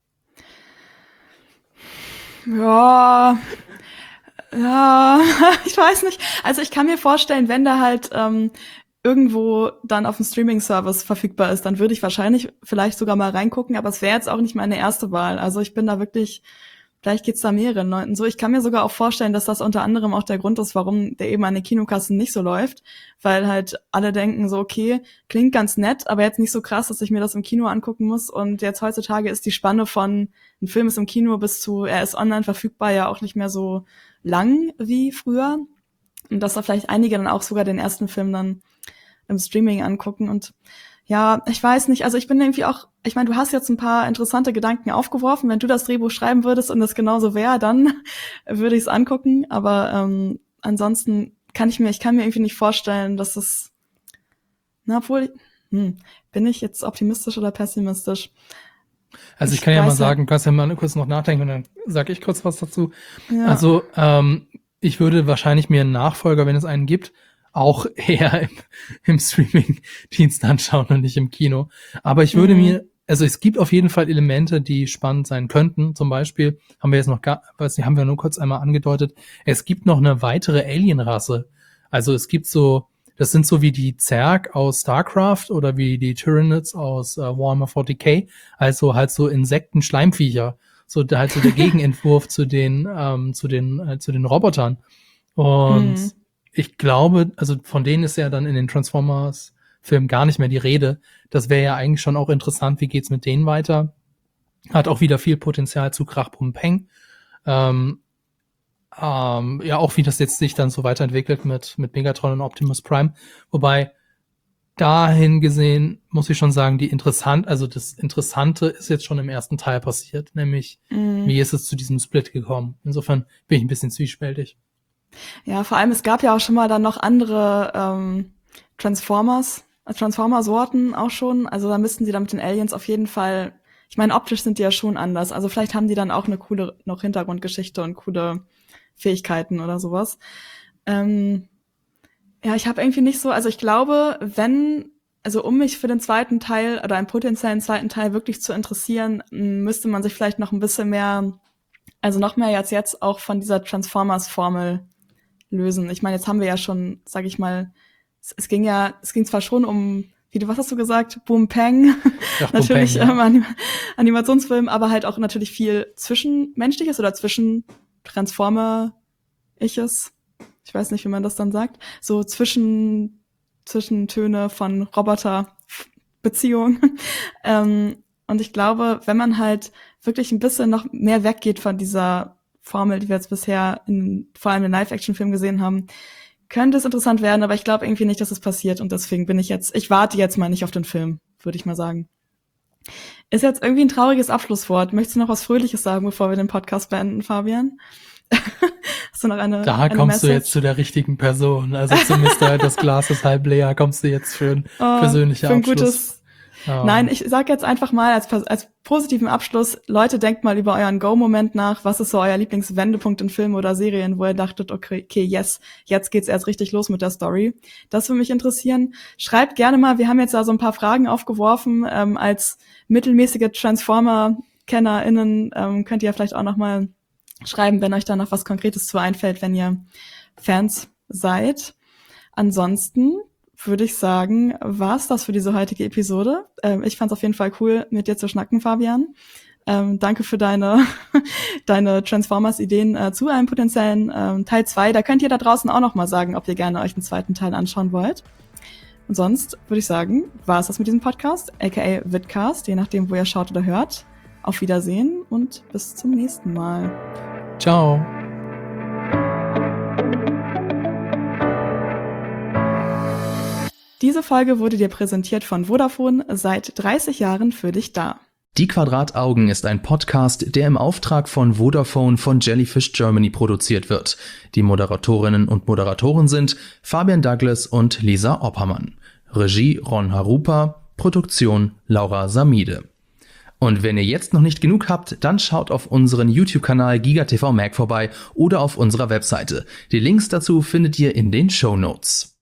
Ja, ja, ich weiß nicht. Also ich kann mir vorstellen, wenn da halt ähm, irgendwo dann auf dem Streaming-Service verfügbar ist, dann würde ich wahrscheinlich vielleicht sogar mal reingucken, aber es wäre jetzt auch nicht meine erste Wahl. Also ich bin da wirklich... Vielleicht geht's da mehreren Leuten so. Ich kann mir sogar auch vorstellen, dass das unter anderem auch der Grund ist, warum der eben an den Kinokassen nicht so läuft, weil halt alle denken so, okay, klingt ganz nett, aber jetzt nicht so krass, dass ich mir das im Kino angucken muss. Und jetzt heutzutage ist die Spanne von ein Film ist im Kino bis zu er ist online verfügbar ja auch nicht mehr so lang wie früher. Und dass da vielleicht einige dann auch sogar den ersten Film dann im Streaming angucken. Und ja, ich weiß nicht, also ich bin irgendwie auch, ich meine, du hast jetzt ein paar interessante Gedanken aufgeworfen. Wenn du das Drehbuch schreiben würdest und das genauso wäre, dann würde ich es angucken. Aber ähm, ansonsten kann ich mir, ich kann mir irgendwie nicht vorstellen, dass es, na, obwohl, hm, bin ich jetzt optimistisch oder pessimistisch? Also ich, Ich kann ja mal weiß ja- sagen, du kannst ja mal kurz noch nachdenken und dann sage ich kurz was dazu. Ja. Also ähm, ich würde wahrscheinlich mir einen Nachfolger, wenn es einen gibt, auch eher im, im Streaming-Dienst anschauen und nicht im Kino. Aber ich würde Mhm. mir, also es gibt auf jeden Fall Elemente, die spannend sein könnten. Zum Beispiel haben wir jetzt noch gar, weiß nicht, haben wir nur kurz einmal angedeutet, es gibt noch eine weitere Alien-Rasse. Also es gibt so, das sind so wie die Zerg aus StarCraft oder wie die Tyranids aus äh, Warhammer forty K, also halt so Insekten-Schleimviecher, so da halt so der Gegenentwurf zu den ähm, zu den äh, zu den Robotern. Und Mhm. ich glaube, also von denen ist ja dann in den Transformers-Filmen gar nicht mehr die Rede. Das wäre ja eigentlich schon auch interessant, wie geht's mit denen weiter? Hat auch wieder viel Potenzial zu Krach Bum Peng. Ähm, ähm, ja, auch wie das jetzt sich dann so weiterentwickelt mit, mit Megatron und Optimus Prime. Wobei, dahin gesehen, muss ich schon sagen, die interessant, also das Interessante ist jetzt schon im ersten Teil passiert, nämlich, Mhm. wie ist es zu diesem Split gekommen? Insofern bin ich ein bisschen zwiespältig. Ja, vor allem, es gab ja auch schon mal dann noch andere ähm, Transformers, äh, Transformer-Sorten auch schon. Also da müssten sie dann mit den Aliens auf jeden Fall, ich meine, optisch sind die ja schon anders. Also vielleicht haben die dann auch eine coole noch Hintergrundgeschichte und coole Fähigkeiten oder sowas. Ähm, ja, ich habe irgendwie nicht so, also ich glaube, wenn, also um mich für den zweiten Teil oder einen potenziellen zweiten Teil wirklich zu interessieren, m, müsste man sich vielleicht noch ein bisschen mehr, also noch mehr als jetzt auch von dieser Transformers-Formel lösen. Ich meine, jetzt haben wir ja schon, sag ich mal, es, es ging ja, es ging zwar schon um, wie du, was hast du gesagt? Boom Peng. Krach, Bum, natürlich Peng, ja. ähm, Anim Animationsfilm, aber halt auch natürlich viel Zwischenmenschliches oder zwischen Transformer-Iches. Ich weiß nicht, wie man das dann sagt. So zwischen, Zwischentöne von Roboter-Beziehung. ähm, und ich glaube, wenn man halt wirklich ein bisschen noch mehr weggeht von dieser Formel, die wir jetzt bisher in, vor allem in Live-Action-Filmen gesehen haben, könnte es interessant werden, aber ich glaube irgendwie nicht, dass es passiert und deswegen bin ich jetzt, ich warte jetzt mal nicht auf den Film, würde ich mal sagen. Ist jetzt irgendwie ein trauriges Abschlusswort. Möchtest du noch was Fröhliches sagen, bevor wir den Podcast beenden, Fabian? Hast du noch eine Da eine kommst du Message? jetzt zu der richtigen Person. Also zum Mister Das Glas ist halb leer, kommst du jetzt für einen Oh, persönlichen für ein Abschluss. gutes. Ähm, Nein, ich sag jetzt einfach mal als, als positiven Abschluss, Leute, denkt mal über euren Go-Moment nach. Was ist so euer Lieblingswendepunkt in Filmen oder Serien, wo ihr dachtet, okay, okay, yes, jetzt geht's erst richtig los mit der Story. Das würde mich interessieren. Schreibt gerne mal, wir haben jetzt da so ein paar Fragen aufgeworfen. Ähm, als mittelmäßige Transformer-KennerInnen ähm, könnt ihr ja vielleicht auch noch mal schreiben, wenn euch da noch was Konkretes zu einfällt, wenn ihr Fans seid. Ansonsten würde ich sagen, war's das für diese heutige Episode. Ähm, ich fand's auf jeden Fall cool, mit dir zu schnacken, Fabian. Ähm, danke für deine deine Transformers-Ideen äh, zu einem potenziellen ähm, Teil zwei. Da könnt ihr da draußen auch noch mal sagen, ob ihr gerne euch einen zweiten Teil anschauen wollt. Und sonst würde ich sagen, war's das mit diesem Podcast, aka Vidcast, je nachdem, wo ihr schaut oder hört. Auf Wiedersehen und bis zum nächsten Mal. Ciao. Diese Folge wurde dir präsentiert von Vodafone, seit dreißig Jahren für dich da. Die Quadrataugen ist ein Podcast, der im Auftrag von Vodafone von Jellyfish Germany produziert wird. Die Moderatorinnen und Moderatoren sind Fabian Douglas und Lisa Oppermann. Regie Ron Harupa, Produktion Laura Samide. Und wenn ihr jetzt noch nicht genug habt, dann schaut auf unseren YouTube-Kanal GigaTV Mag vorbei oder auf unserer Webseite. Die Links dazu findet ihr in den Shownotes.